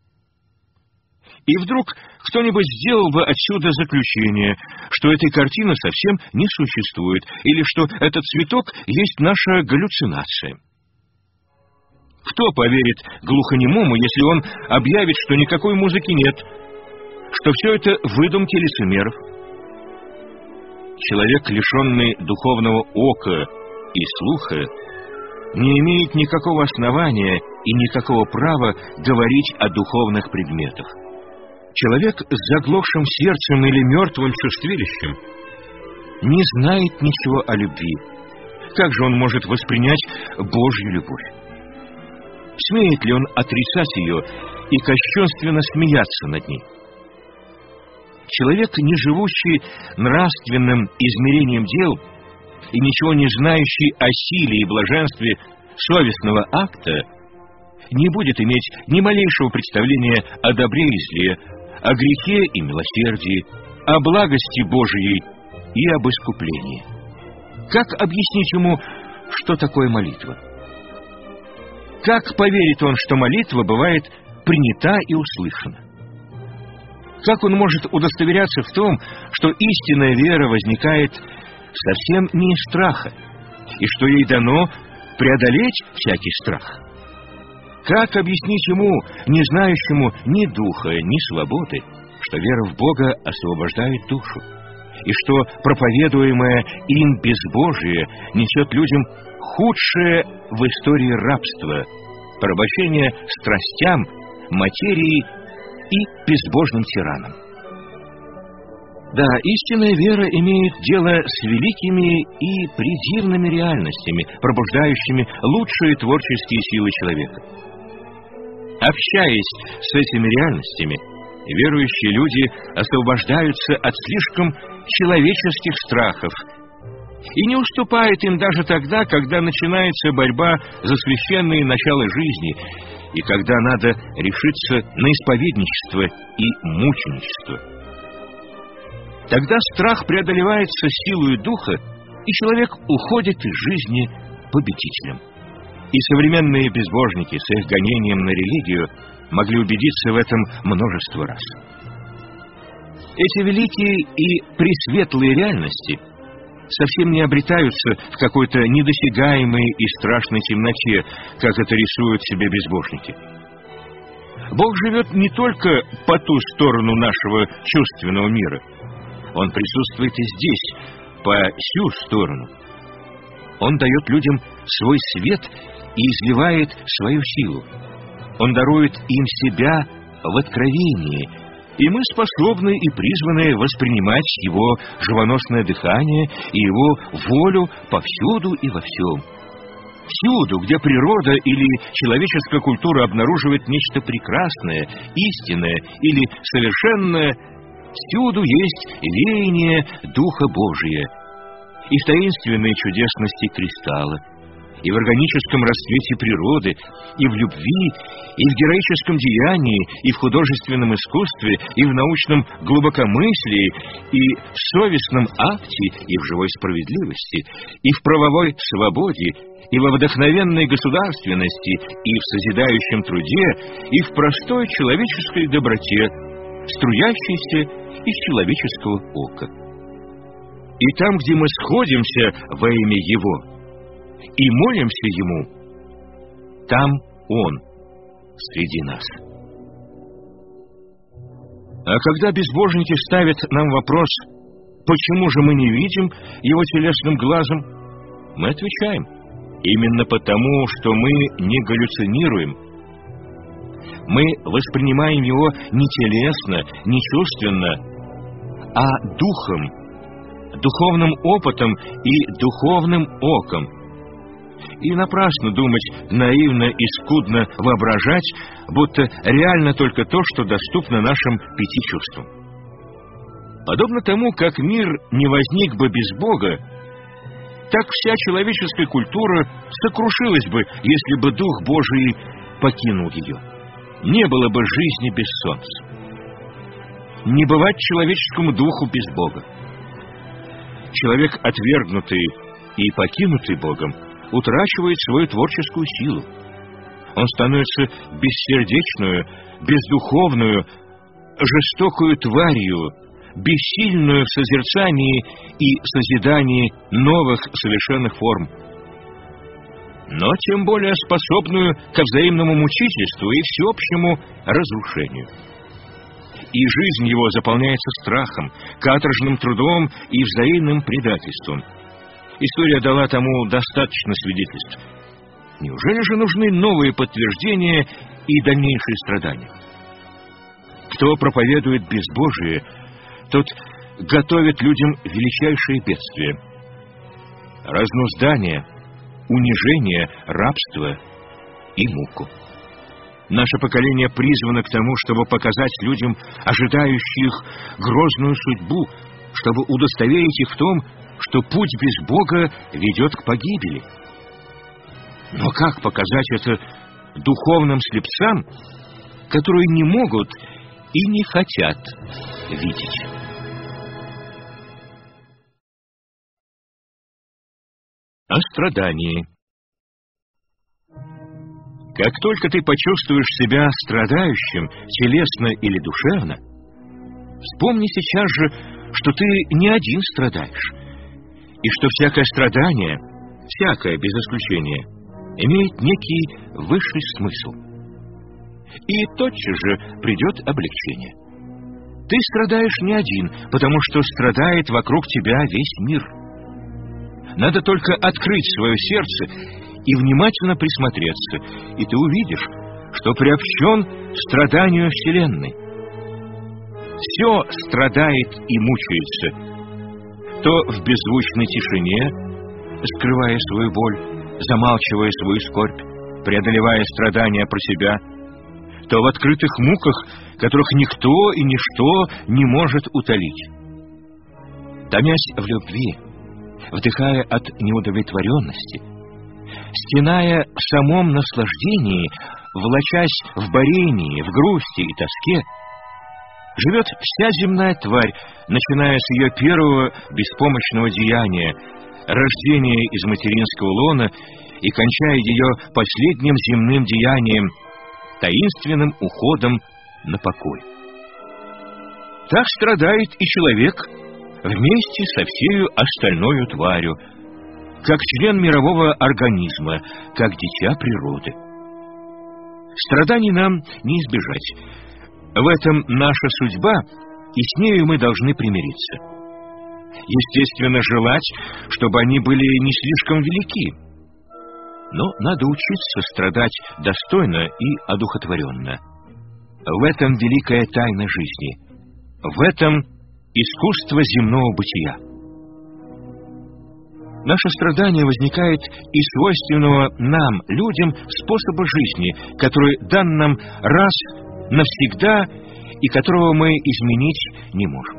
И вдруг кто-нибудь сделал бы отсюда заключение, что этой картины совсем не существует, или что этот цветок есть наша галлюцинация. Кто поверит глухонемому, если он объявит, что никакой музыки нет, что все это выдумки лицемеров? Человек, лишенный духовного ока и слуха, не имеет никакого основания и никакого права говорить о духовных предметах. Человек с заглохшим сердцем или мертвым чувствилищем не знает ничего о любви. Как же он может воспринять Божью любовь? Смеет ли он отрицать ее и кощунственно смеяться над ней? Человек, не живущий нравственным измерением дел и ничего не знающий о силе и блаженстве совестного акта, не будет иметь ни малейшего представления о добре и зле, о грехе и милосердии, о благости Божией и об искуплении. Как объяснить ему, что такое молитва? Как поверит он, что молитва бывает принята и услышана? Как он может удостоверяться в том, что истинная вера возникает совсем не из страха, и что ей дано преодолеть всякий страх? Как объяснить ему, не знающему ни духа, ни свободы, что вера в Бога освобождает душу, и что проповедуемое им безбожие несет людям худшее в истории рабство, порабощение страстям, материи и безбожным тиранам? Да, истинная вера имеет дело с великими и предивными реальностями, пробуждающими лучшие творческие силы человека. Общаясь с этими реальностями, верующие люди освобождаются от слишком человеческих страхов и не уступают им даже тогда, когда начинается борьба за священные начала жизни и когда надо решиться на исповедничество и мученичество. Тогда страх преодолевается силою духа, и человек уходит из жизни победителем. И современные безбожники с их гонением на религию могли убедиться в этом множество раз. Эти великие и пресветлые реальности совсем не обретаются в какой-то недосягаемой и страшной темноте, как это рисуют себе безбожники. Бог живет не только по ту сторону нашего чувственного мира. Он присутствует и здесь, по сю сторону. Он дает людям свой свет и изливает свою силу. Он дарует им себя в откровении, и мы способны и призваны воспринимать его живоносное дыхание и его волю повсюду и во всем. Всюду, где природа или человеческая культура обнаруживает нечто прекрасное, истинное или совершенное, всюду есть веяние Духа Божия, и в таинственной чудесности кристалла, и в органическом расцвете природы, и в любви, и в героическом деянии, и в художественном искусстве, и в научном глубокомыслии, и в совестном акте, и в живой справедливости, и в правовой свободе, и во вдохновенной государственности, и в созидающем труде, и в простой человеческой доброте, струящейся из человеческого ока. И там, где мы сходимся во имя Его и молимся Ему, там Он среди нас. А когда безбожники ставят нам вопрос, почему же мы не видим его телесным глазом, мы отвечаем: именно потому, что мы не галлюцинируем. Мы воспринимаем его не телесно, не чувственно, а духом, духовным опытом и духовным оком. И напрасно думать, наивно и скудно воображать, будто реально только то, что доступно нашим пяти чувствам. Подобно тому, как мир не возник бы без Бога, так вся человеческая культура сокрушилась бы, если бы Дух Божий покинул ее. Не было бы жизни без солнца. Не бывать человеческому духу без Бога. Человек, отвергнутый и покинутый Богом, утрачивает свою творческую силу. Он становится бессердечную, бездуховную, жестокую тварью, бессильную в созерцании и созидании новых совершенных форм, но тем более способную ко взаимному мучительству и всеобщему разрушению. И жизнь его заполняется страхом, каторжным трудом и взаимным предательством. История дала тому достаточно свидетельств. Неужели же нужны новые подтверждения и дальнейшие страдания? Кто проповедует безбожие, тот готовит людям величайшие бедствия. Разнуздание, унижение, рабство и муку. Наше поколение призвано к тому, чтобы показать людям, ожидающих грозную судьбу, чтобы удостоверить их в том, что путь без Бога ведет к погибели. Но как показать это духовным слепцам, которые не могут и не хотят видеть? О страдании. Как только ты почувствуешь себя страдающим, телесно или душевно, вспомни сейчас же, что ты не один страдаешь, и что всякое страдание, всякое без исключения, имеет некий высший смысл. И тотчас же придет облегчение. Ты страдаешь не один, потому что страдает вокруг тебя весь мир. Надо только открыть свое сердце и внимательно присмотреться, и ты увидишь, что приобщен к страданию Вселенной. Все страдает и мучается, то в беззвучной тишине, скрывая свою боль, замалчивая свою скорбь, преодолевая страдания про себя, то в открытых муках, которых никто и ничто не может утолить. Томясь в любви, вдыхая от неудовлетворенности, стеная в самом наслаждении, влачась в борении, в грусти и тоске, живет вся земная тварь, начиная с ее первого беспомощного деяния, рождения из материнского лона, и кончая ее последним земным деянием, таинственным уходом на покой. Так страдает и человек вместе со всею остальною тварью, как член мирового организма, как дитя природы. Страданий нам не избежать. В этом наша судьба, и с нею мы должны примириться. Естественно, желать, чтобы они были не слишком велики. Но надо учиться страдать достойно и одухотворенно. В этом великая тайна жизни. В этом искусство земного бытия. Наше страдание возникает из свойственного нам, людям, способа жизни, который дан нам раз навсегда и которого мы изменить не можем.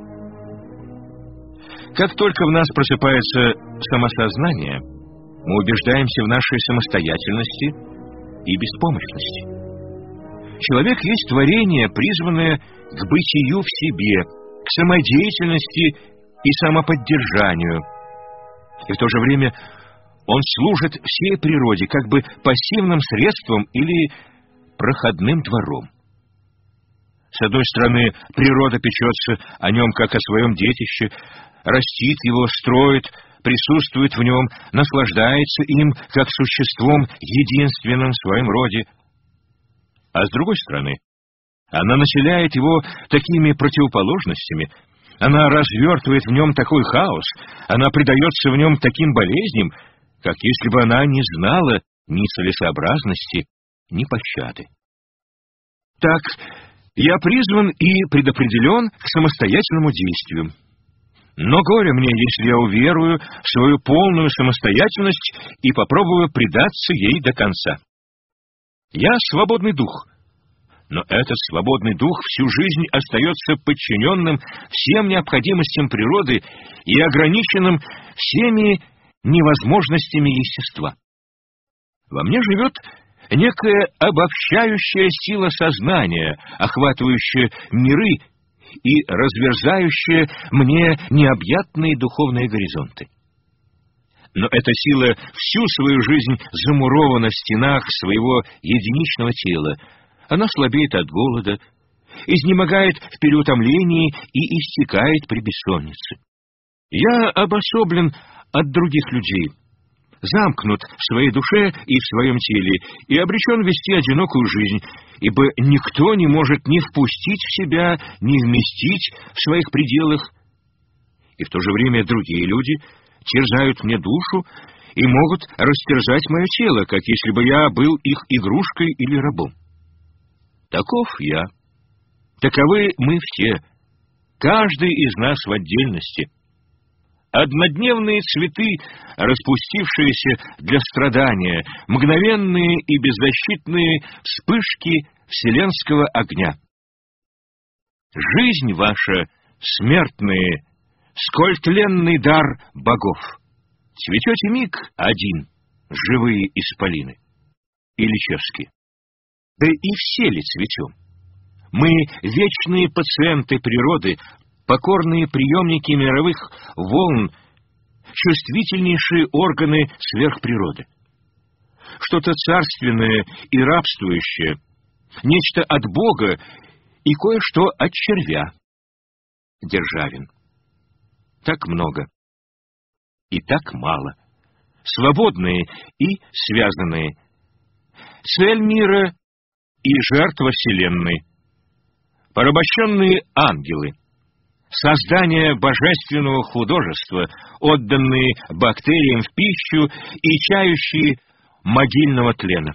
Как только в нас просыпается самосознание, мы убеждаемся в нашей самостоятельности и беспомощности. Человек есть творение, призванное к бытию в себе, к самодеятельности и самоподдержанию. И в то же время он служит всей природе как бы пассивным средством или проходным двором. С одной стороны, природа печется о нем как о своем детище, растит его, строит, присутствует в нем, наслаждается им как существом единственным в своем роде. А с другой стороны, Она населяет его такими противоположностями, она развертывает в нем такой хаос, она предается в нем таким болезням, как если бы она не знала ни целесообразности, ни пощады. Так, я призван и предопределен к самостоятельному действию. Но горе мне, если я уверую в свою полную самостоятельность и попробую предаться ей до конца. Я свободный дух, но этот свободный дух всю жизнь остается подчиненным всем необходимостям природы и ограниченным всеми невозможностями естества. Во мне живет некая обобщающая сила сознания, охватывающая миры и разверзающая мне необъятные духовные горизонты. Но эта сила всю свою жизнь замурована в стенах своего единичного тела. Она слабеет от голода, изнемогает в переутомлении и истекает при бессоннице. Я обособлен от других людей, замкнут в своей душе и в своем теле, и обречен вести одинокую жизнь, ибо никто не может ни впустить в себя, ни вместить в своих пределах. И в то же время другие люди терзают мне душу и могут растерзать мое тело, как если бы я был их игрушкой или рабом. Таков я. Таковы мы все, каждый из нас в отдельности. Однодневные цветы, распустившиеся для страдания, мгновенные и беззащитные вспышки вселенского огня. Жизнь ваша, смертные, сколь тленный дар богов. Цветете миг один, живые исполины. Ильичевский. Да и все ли цветем? Мы вечные пациенты природы, покорные приемники мировых волн, чувствительнейшие органы сверхприроды. Что-то царственное и рабствующее, нечто от Бога и кое-что от червя. Державин. Так много и так мало. Свободные и связанные. Цель мира и жертва вселенной. Порабощенные ангелы. Создание божественного художества, отданные бактериям в пищу и чающие могильного тлена.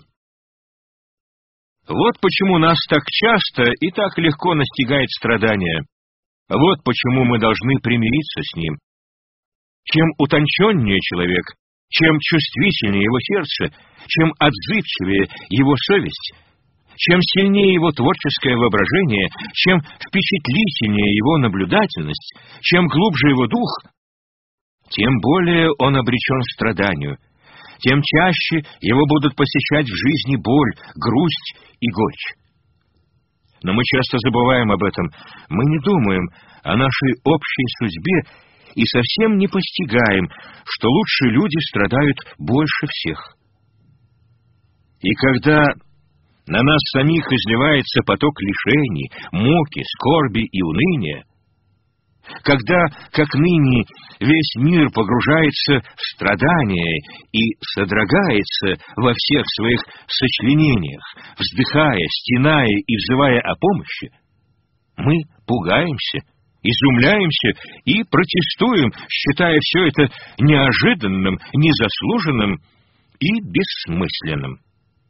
Вот почему нас так часто и так легко настигает страдание. Вот почему мы должны примириться с ним. Чем утонченнее человек, чем чувствительнее его сердце, чем отзывчивее его совесть, чем сильнее его творческое воображение, чем впечатлительнее его наблюдательность, чем глубже его дух, тем более он обречен страданию, тем чаще его будут посещать в жизни боль, грусть и горечь. Но мы часто забываем об этом, мы не думаем о нашей общей судьбе и совсем не постигаем, что лучшие люди страдают больше всех. И когда на нас самих изливается поток лишений, муки, скорби и уныния, когда, как ныне, весь мир погружается в страдания и содрогается во всех своих сочленениях, вздыхая, стеная и взывая о помощи, мы пугаемся, изумляемся и протестуем, считая все это неожиданным, незаслуженным и бессмысленным.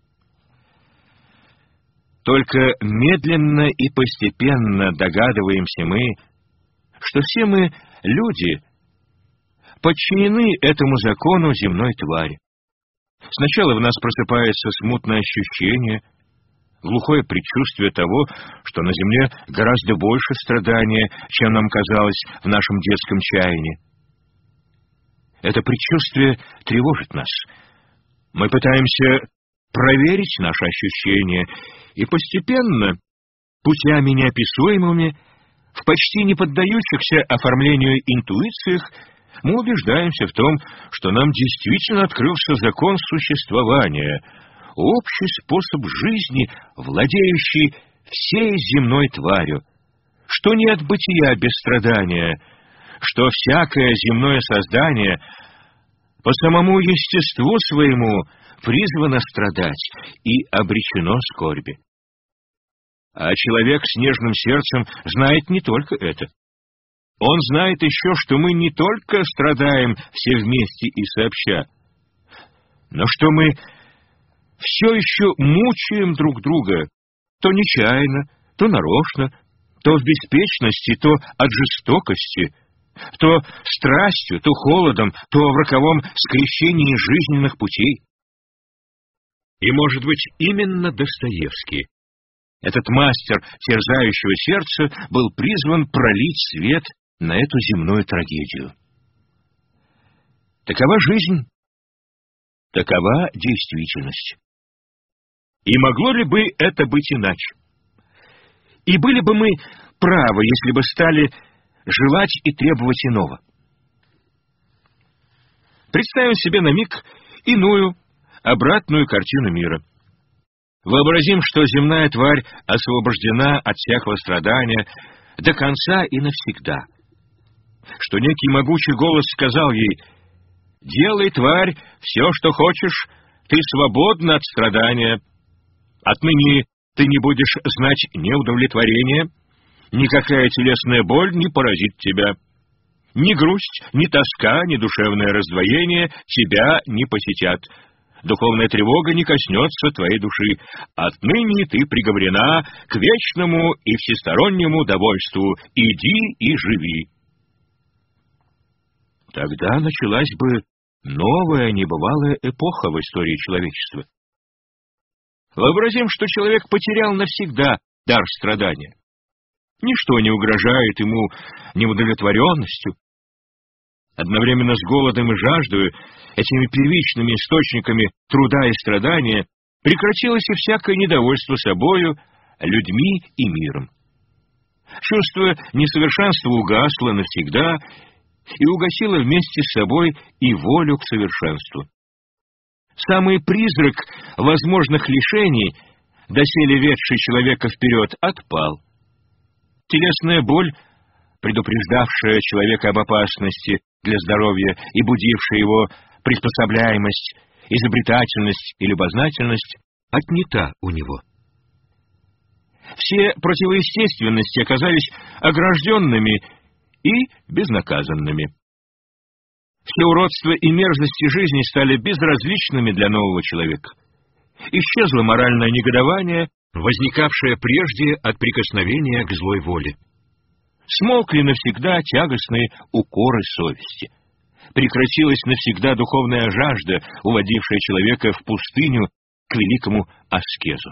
Только медленно и постепенно догадываемся мы, что все мы, люди, подчинены этому закону земной твари. Сначала в нас просыпается смутное ощущение, глухое предчувствие того, что на земле гораздо больше страдания, чем нам казалось в нашем детском чаянии. Это предчувствие тревожит нас. Мы пытаемся проверить наши ощущения, и постепенно, путями неописуемыми, в почти не поддающихся оформлению интуициях, мы убеждаемся в том, что нам действительно открылся закон существования, общий способ жизни, владеющий всей земной тварью, что нет бытия без страдания, что всякое земное создание по самому естеству своему призвано страдать и обречено скорби. А человек с нежным сердцем знает не только это. Он знает еще, что мы не только страдаем все вместе и сообща, но что мы все еще мучаем друг друга, то нечаянно, то нарочно, то в беспечности, то от жестокости, то страстью, то холодом, то в роковом скрещении жизненных путей. И, может быть, именно Достоевский, этот мастер терзающего сердца, был призван пролить свет на эту земную трагедию. Такова жизнь, такова действительность. И могло ли бы это быть иначе? И были бы мы правы, если бы стали желать и требовать иного. Представим себе на миг иную, обратную картину мира. Вообразим, что земная тварь освобождена от всякого страдания до конца и навсегда. Что некий могучий голос сказал ей: «Делай, тварь, все, что хочешь, ты свободна от страдания. Отныне ты не будешь знать ни удовлетворения, никакая телесная боль не поразит тебя. Ни грусть, ни тоска, ни душевное раздвоение тебя не посетят. Духовная тревога не коснется твоей души. Отныне ты приговорена к вечному и всестороннему довольству. Иди и живи». Тогда началась бы новая небывалая эпоха в истории человечества. Вообразим, что человек потерял навсегда дар страдания. Ничто не угрожает ему неудовлетворенностью. Одновременно с голодом и жаждою, этими первичными источниками труда и страдания, прекратилось и всякое недовольство собою, людьми и миром. Чувство несовершенства угасло навсегда и угасило вместе с собой и волю к совершенству. Самый призрак возможных лишений, доселе ведший человека вперед, отпал. Телесная боль, предупреждавшая человека об опасности для здоровья и будившая его приспособляемость, изобретательность и любознательность, отнята у него. Все противоестественности оказались огражденными и безнаказанными. Все уродства и мерзости жизни стали безразличными для нового человека. Исчезло моральное негодование, возникавшее прежде от прикосновения к злой воле. Смолкли навсегда тягостные укоры совести. Прекратилась навсегда духовная жажда, уводившая человека в пустыню к великому аскезу.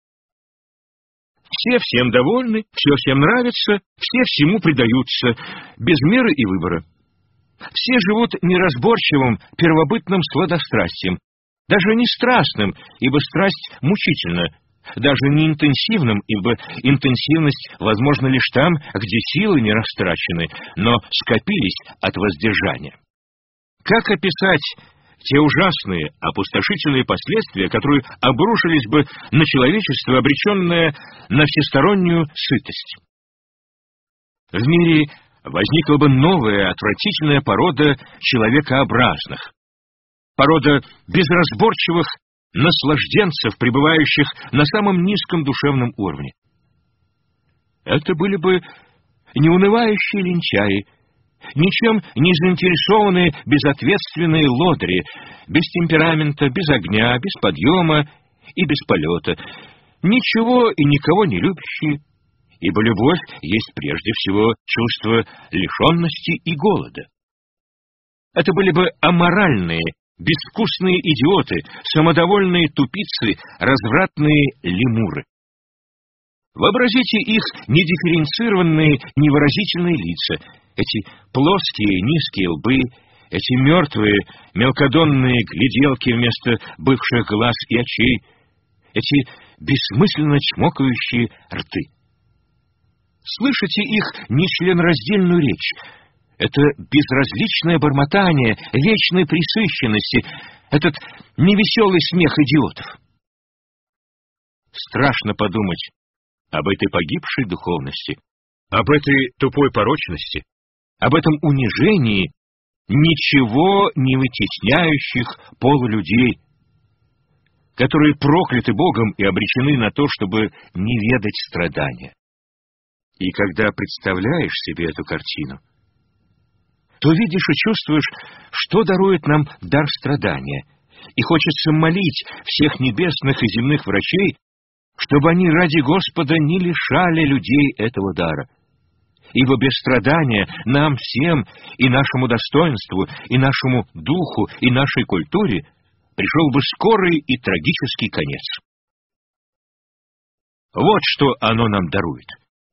Все всем довольны, все всем нравится, все всему предаются, без меры и выбора. Все живут неразборчивым, первобытным сладострастием, даже не страстным, ибо страсть мучительна, даже не интенсивным, ибо интенсивность возможна лишь там, где силы не растрачены, но скопились от воздержания. Как описать те ужасные, опустошительные последствия, которые обрушились бы на человечество, обреченное на всестороннюю сытость? В мире возникла бы новая, отвратительная порода человекообразных, порода безразборчивых наслажденцев, пребывающих на самом низком душевном уровне. Это были бы неунывающие лентяи, ничем не заинтересованные безответственные лодыри, без темперамента, без огня, без подъема и без полета, ничего и никого не любящие, ибо любовь есть прежде всего чувство лишенности и голода. Это были бы аморальные, безвкусные идиоты, самодовольные тупицы, развратные лемуры. Вообразите их недифференцированные, невыразительные лица, эти плоские низкие лбы, эти мертвые мелкодонные гляделки вместо бывших глаз и очей, эти бессмысленно чмокающие рты. Слышите их нечленораздельную речь, это безразличное бормотание вечной пресыщенности, этот невеселый смех идиотов. Страшно подумать об этой погибшей духовности, об этой тупой порочности, об этом унижении ничего не вытесняющих полулюдей. которые прокляты Богом и обречены на то, чтобы не ведать страдания. И когда представляешь себе эту картину, то видишь и чувствуешь, что дарует нам дар страдания, и хочется молить всех небесных и земных врачей, чтобы они ради Господа не лишали людей этого дара. Ибо без страдания нам всем, и нашему достоинству, и нашему духу, и нашей культуре пришел бы скорый и трагический конец. Вот что оно нам дарует.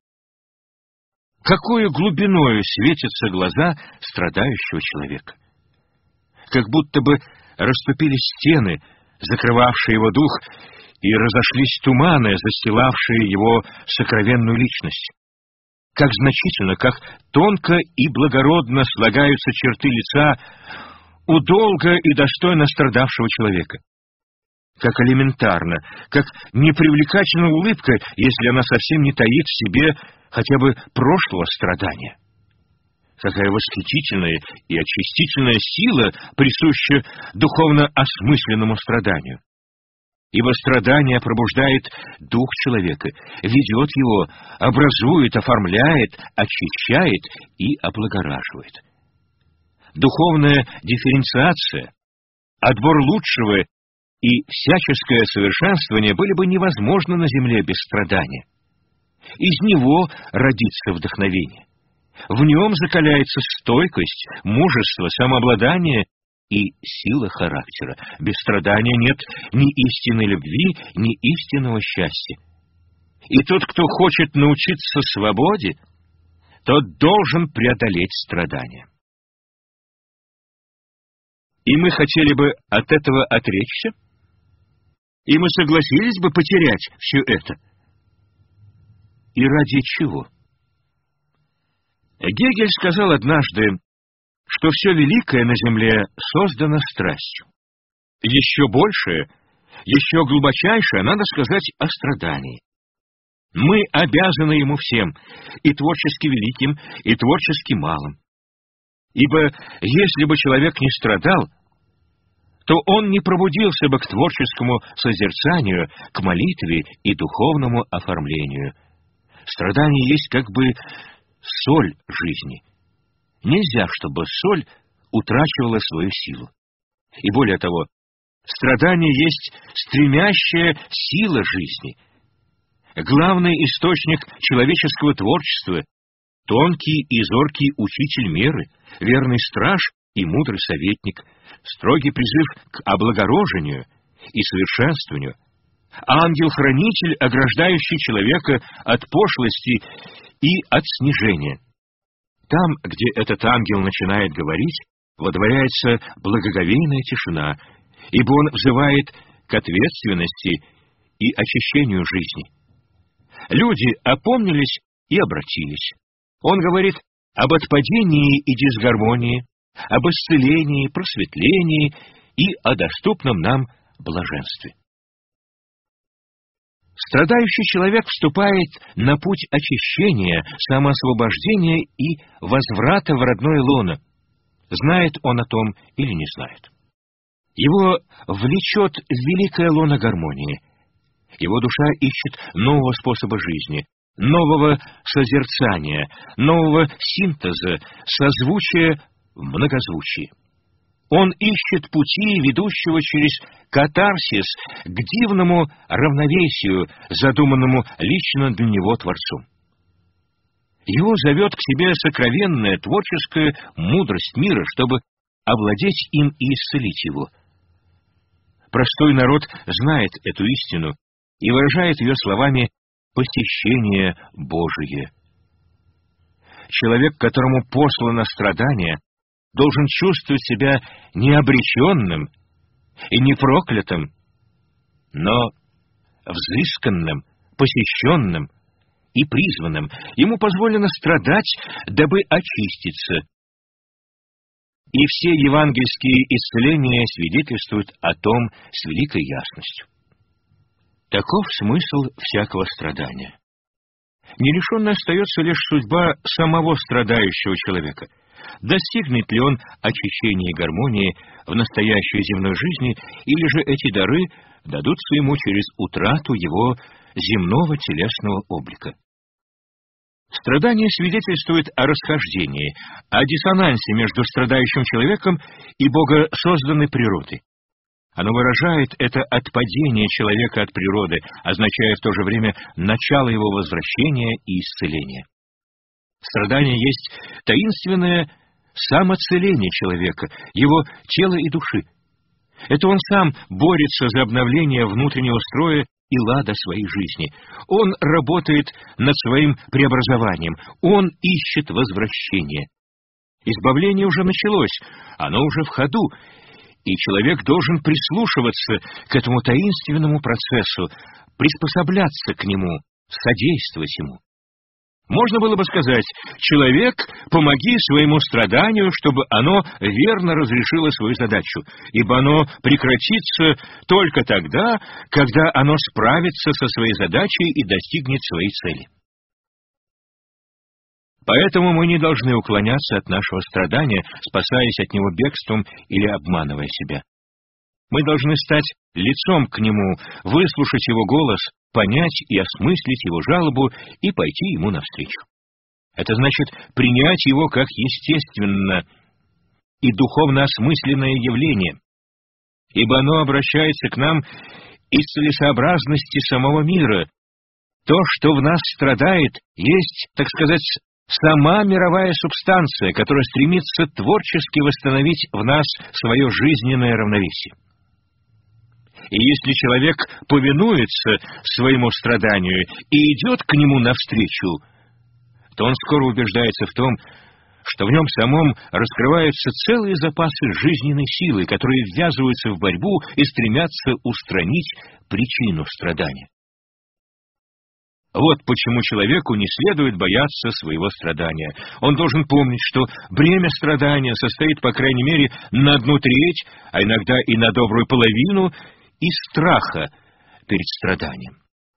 Какою глубиною светятся глаза страдающего человека. Как будто бы расступились стены, закрывавшие его дух, и разошлись туманы, застилавшие его сокровенную личность. Как значительно, как тонко и благородно слагаются черты лица у долго и достойно страдавшего человека. Как элементарно, как непривлекательна улыбка, если она совсем не таит в себе хотя бы прошлого страдания. Какая восхитительная и очистительная сила присуща духовно осмысленному страданию. Ибо страдание пробуждает дух человека, ведет его, образует, оформляет, очищает и облагораживает. Духовная дифференциация, отбор лучшего и всяческое совершенствование были бы невозможны на земле без страдания. Из него родится вдохновение. В нем закаляется стойкость, мужество, самообладание и сила характера. Без страдания нет ни истинной любви, ни истинного счастья. И тот, кто хочет научиться свободе, тот должен преодолеть страдания. И мы хотели бы от этого отречься? И мы согласились бы потерять все это? И ради чего? Гегель сказал однажды, что все великое на земле создано страстью. Еще большее, еще глубочайшее надо сказать о страдании. Мы обязаны ему всем, и творчески великим, и творчески малым. Ибо если бы человек не страдал, то он не пробудился бы к творческому созерцанию, к молитве и духовному оформлению. Страдание есть как бы соль жизни. Нельзя, чтобы соль утрачивала свою силу. И более того, страдание есть стремящая сила жизни. Главный источник человеческого творчества, тонкий и зоркий учитель меры, верный страж и мудрый советник, строгий призыв к облагорожению и совершенствованию, ангел-хранитель, ограждающий человека от пошлости и от снижения. Там, где этот ангел начинает говорить, водворяется благоговейная тишина, ибо он взывает к ответственности и очищению жизни. Люди опомнились и обратились. Он говорит об отпадении и дисгармонии, об исцелении, просветлении и о доступном нам блаженстве. Страдающий человек вступает на путь очищения, самоосвобождения и возврата в родное лоно. Знает он о том или не знает. Его влечет в великое лоно гармонии. Его душа ищет нового способа жизни, нового созерцания, нового синтеза, созвучия в многозвучии. Он ищет пути, ведущего через катарсис к дивному равновесию, задуманному лично для него Творцом. Его зовет к себе сокровенная творческая мудрость мира, чтобы овладеть им и исцелить его. Простой народ знает эту истину и выражает ее словами «посещение Божие». Человек, которому послано страдание, должен чувствовать себя не обреченным и не проклятым, но взысканным, посещенным и призванным. Ему позволено страдать, дабы очиститься. И все евангельские исцеления свидетельствуют о том с великой ясностью. Таков смысл всякого страдания. Нерешенной остается лишь судьба самого страдающего человека. Достигнет ли он очищения и гармонии в настоящей земной жизни, или же эти дары дадутся ему через утрату его земного телесного облика. Страдание свидетельствует о расхождении, о диссонансе между страдающим человеком и богосозданной природой. Оно выражает это отпадение человека от природы, означая в то же время начало его возвращения и исцеления. Страдание есть таинственное самоцеление человека, его тела и души. Это он сам борется за обновление внутреннего строя и лада своей жизни. Он работает над своим преобразованием, он ищет возвращение. Избавление уже началось, оно уже в ходу, и человек должен прислушиваться к этому таинственному процессу, приспосабляться к нему, содействовать ему. Можно было бы сказать: человек, помоги своему страданию, чтобы оно верно разрешило свою задачу, ибо оно прекратится только тогда, когда оно справится со своей задачей и достигнет своей цели. Поэтому мы не должны уклоняться от нашего страдания, спасаясь от него бегством или обманывая себя. Мы должны стать лицом к нему, выслушать его голос, понять и осмыслить его жалобу и пойти ему навстречу. Это значит принять его как естественно и духовно осмысленное явление, ибо оно обращается к нам из целесообразности самого мира. То, что в нас страдает, есть, так сказать, сама мировая субстанция, которая стремится творчески восстановить в нас свое жизненное равновесие. И если человек повинуется своему страданию и идет к нему навстречу, то он скоро убеждается в том, что в нем самом раскрываются целые запасы жизненной силы, которые ввязываются в борьбу и стремятся устранить причину страдания. Вот почему человеку не следует бояться своего страдания. Он должен помнить, что бремя страдания состоит, по крайней мере, на одну треть, а иногда и на добрую половину из страха перед страданием.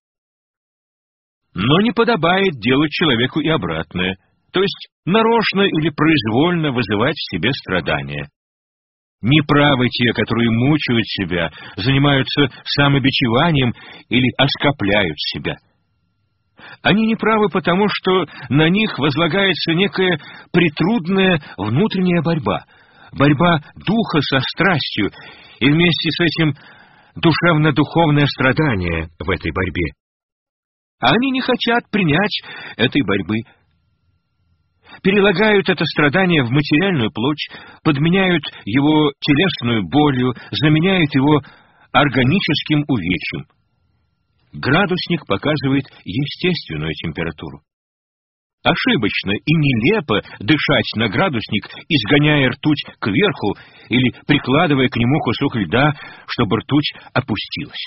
Но не подобает делать человеку и обратное, то есть нарочно или произвольно вызывать в себе страдания. Неправы те, которые мучают себя, занимаются самобичеванием или оскопляют себя. Они неправы потому, что на них возлагается некая претрудная внутренняя борьба, борьба духа со страстью, и вместе с этим душевно-духовное страдание в этой борьбе. А они не хотят принять этой борьбы. Перелагают это страдание в материальную плоть, подменяют его телесную болью, заменяют его органическим увечьем. Градусник показывает естественную температуру. Ошибочно и нелепо дышать на градусник, изгоняя ртуть кверху или прикладывая к нему кусок льда, чтобы ртуть опустилась.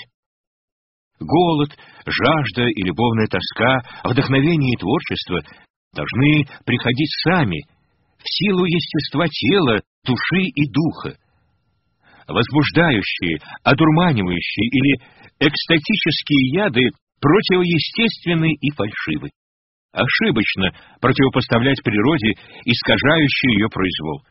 Голод, жажда и любовная тоска, вдохновение и творчество должны приходить сами, в силу естества тела, души и духа. Возбуждающие, одурманивающие или экстатические яды противоестественны и фальшивы. Ошибочно противопоставлять природе искажающий ее произвол.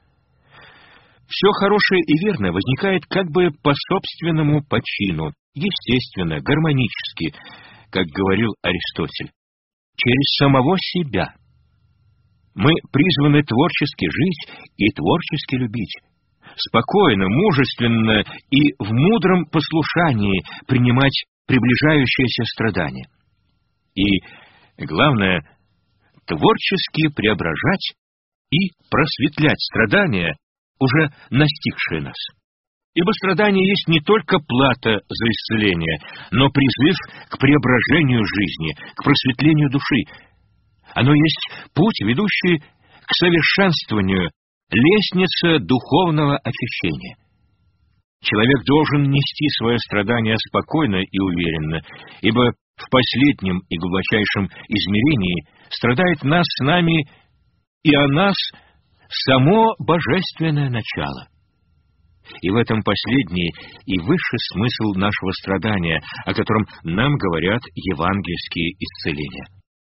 Все хорошее и верное возникает как бы по собственному почину, естественно, гармонически, как говорил Аристотель, через самого себя. Мы призваны творчески жить и творчески любить, спокойно, мужественно и в мудром послушании принимать приближающееся страдание. И, главное, творчески преображать и просветлять страдания, уже настигшие нас. Ибо страдание есть не только плата за исцеление, но призыв к преображению жизни, к просветлению души. Оно есть путь, ведущий к совершенствованию, лестница духовного очищения. Человек должен нести свое страдание спокойно и уверенно, ибо в последнем и глубочайшем измерении страдает нас с нами и о нас само божественное начало. И в этом последний и высший смысл нашего страдания, о котором нам говорят евангельские исцеления.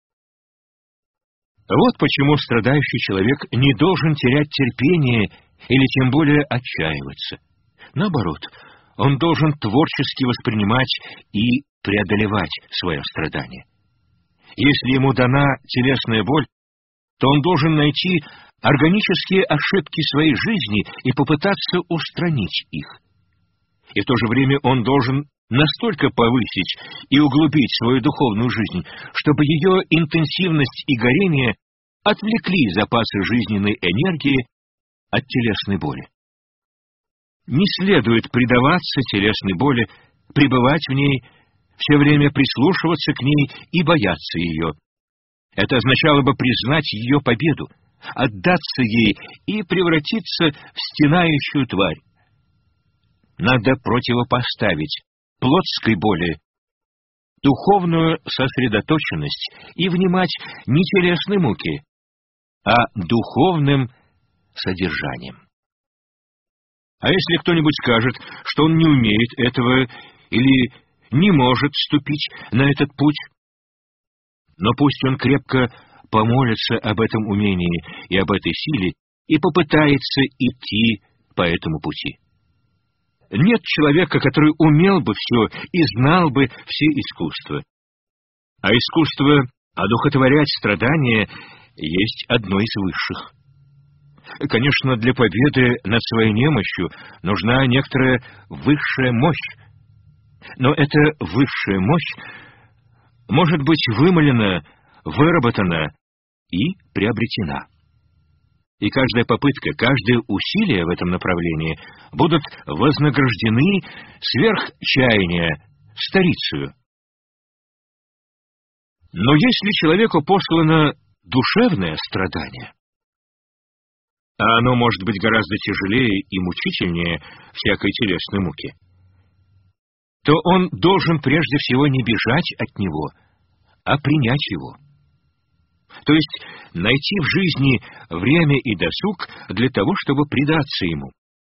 Вот почему страдающий человек не должен терять терпение или тем более отчаиваться. Наоборот, он должен творчески воспринимать и преодолевать свое страдание. Если ему дана телесная боль, то он должен найти органические ошибки своей жизни и попытаться устранить их. И в то же время он должен настолько повысить и углубить свою духовную жизнь, чтобы ее интенсивность и горение отвлекли запасы жизненной энергии от телесной боли. Не следует предаваться телесной боли, пребывать в ней, все время прислушиваться к ней и бояться ее. Это означало бы признать ее победу, отдаться ей и превратиться в стенающую тварь. Надо противопоставить плотской боли духовную сосредоточенность и внимать не телесной муке, а духовным содержанием. А если кто-нибудь скажет, что он не умеет этого или не может вступить на этот путь, но пусть он крепко помолится об этом умении и об этой силе и попытается идти по этому пути. Нет человека, который умел бы все и знал бы все искусства. А искусство одухотворять страдания есть одно из высших. Конечно, для победы над своей немощью нужна некоторая высшая мощь. Но эта высшая мощь может быть вымолена, выработана и приобретена. И каждая попытка, каждое усилие в этом направлении будут вознаграждены сверх чаяния старицею. Но если человеку послано душевное страдание, а оно может быть гораздо тяжелее и мучительнее всякой телесной муки, то он должен прежде всего не бежать от него, а принять его. То есть найти в жизни время и досуг для того, чтобы предаться ему.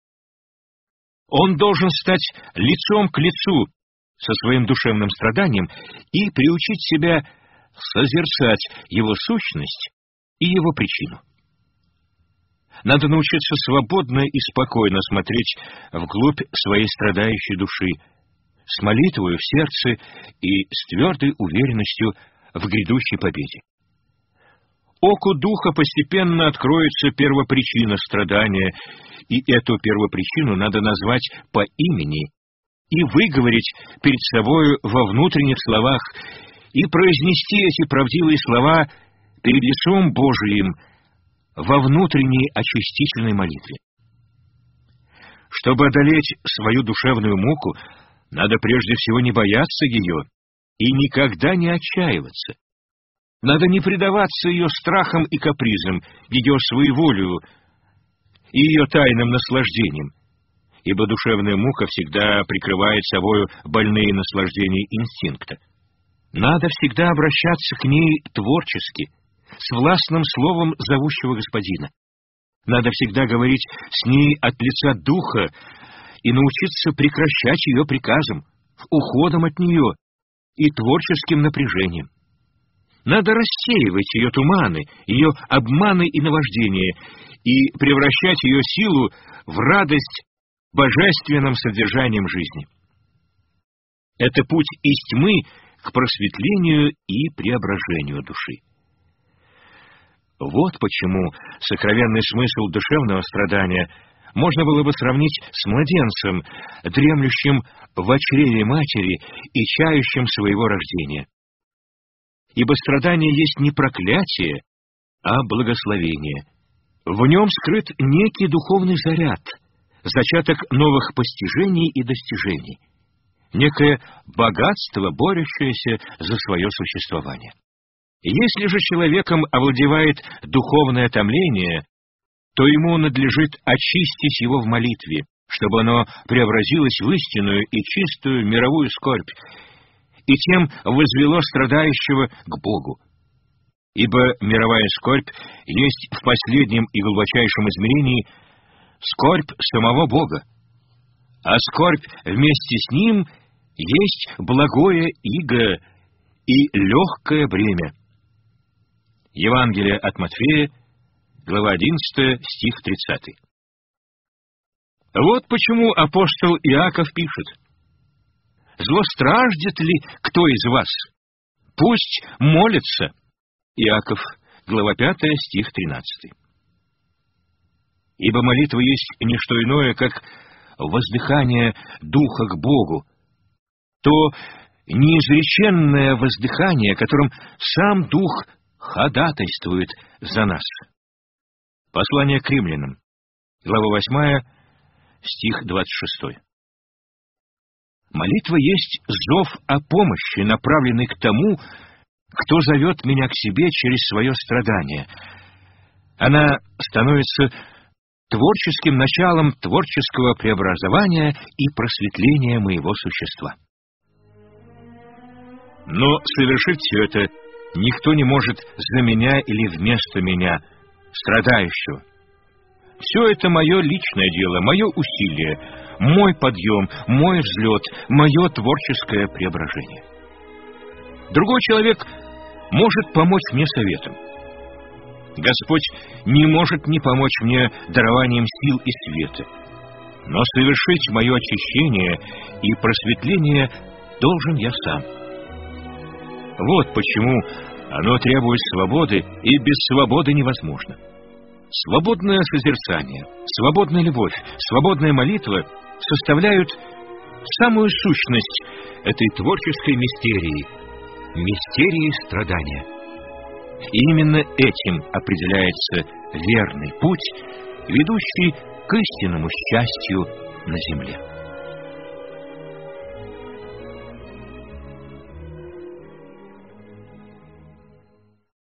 Он должен стать лицом к лицу со своим душевным страданием и приучить себя созерцать его сущность и его причину. Надо научиться свободно и спокойно смотреть вглубь своей страдающей души, с молитвой в сердце и с твердой уверенностью в грядущей победе. Оку духа постепенно откроется первопричина страдания, и эту первопричину надо назвать по имени и выговорить перед собою во внутренних словах и произнести эти правдивые слова перед лицом Божиим во внутренней очистительной молитве. Чтобы одолеть свою душевную муку, надо прежде всего не бояться ее и никогда не отчаиваться. Надо не предаваться ее страхам и капризам, ее своеволию и ее тайным наслаждениям, ибо душевная мука всегда прикрывает собою больные наслаждения инстинкта. Надо всегда обращаться к ней творчески, с властным словом зовущего Господина. Надо всегда говорить с ней от лица духа и научиться прекращать ее приказом, уходом от нее и творческим напряжением. Надо рассеивать ее туманы, ее обманы и наваждения и превращать ее силу в радость божественным содержанием жизни. Это путь из тьмы к просветлению и преображению души. Вот почему сокровенный смысл душевного страдания можно было бы сравнить с младенцем, дремлющим в чреве матери и чающим своего рождения. Ибо страдание есть не проклятие, а благословение. В нем скрыт некий духовный заряд, зачаток новых постижений и достижений, некое богатство, борющееся за свое существование. Если же человеком овладевает духовное томление, то ему надлежит очистить его в молитве, чтобы оно преобразилось в истинную и чистую мировую скорбь, и тем возвело страдающего к Богу. Ибо мировая скорбь есть в последнем и глубочайшем измерении скорбь самого Бога, а скорбь вместе с Ним есть благое иго и легкое бремя. Евангелие от Матфея, глава одиннадцатая, стих тридцатый. Вот почему апостол Иаков пишет: «Злостраждет ли кто из вас? Пусть молится». Иаков, глава пятая, стих тринадцатый. Ибо молитва есть не что иное, как воздыхание духа к Богу, то неизреченное воздыхание, которым сам Дух ходатайствует за нас. Послание к римлянам, глава восьмая, стих двадцать шестой. Молитва есть зов о помощи, направленный к тому, кто зовет меня к себе через свое страдание. Она становится творческим началом творческого преобразования и просветления моего существа. Но совершить все это никто не может за меня или вместо меня, страдающего. Все это мое личное дело, мое усилие, мой подъем, мой взлет, мое творческое преображение. Другой человек может помочь мне советом. Господь не может не помочь мне дарованием сил и света. Но совершить мое очищение и просветление должен я сам. Вот почему оно требует свободы, и без свободы невозможно. Свободное созерцание, свободная любовь, свободная молитва составляют самую сущность этой творческой мистерии, мистерии страдания. И именно этим определяется верный путь, ведущий к истинному счастью на земле.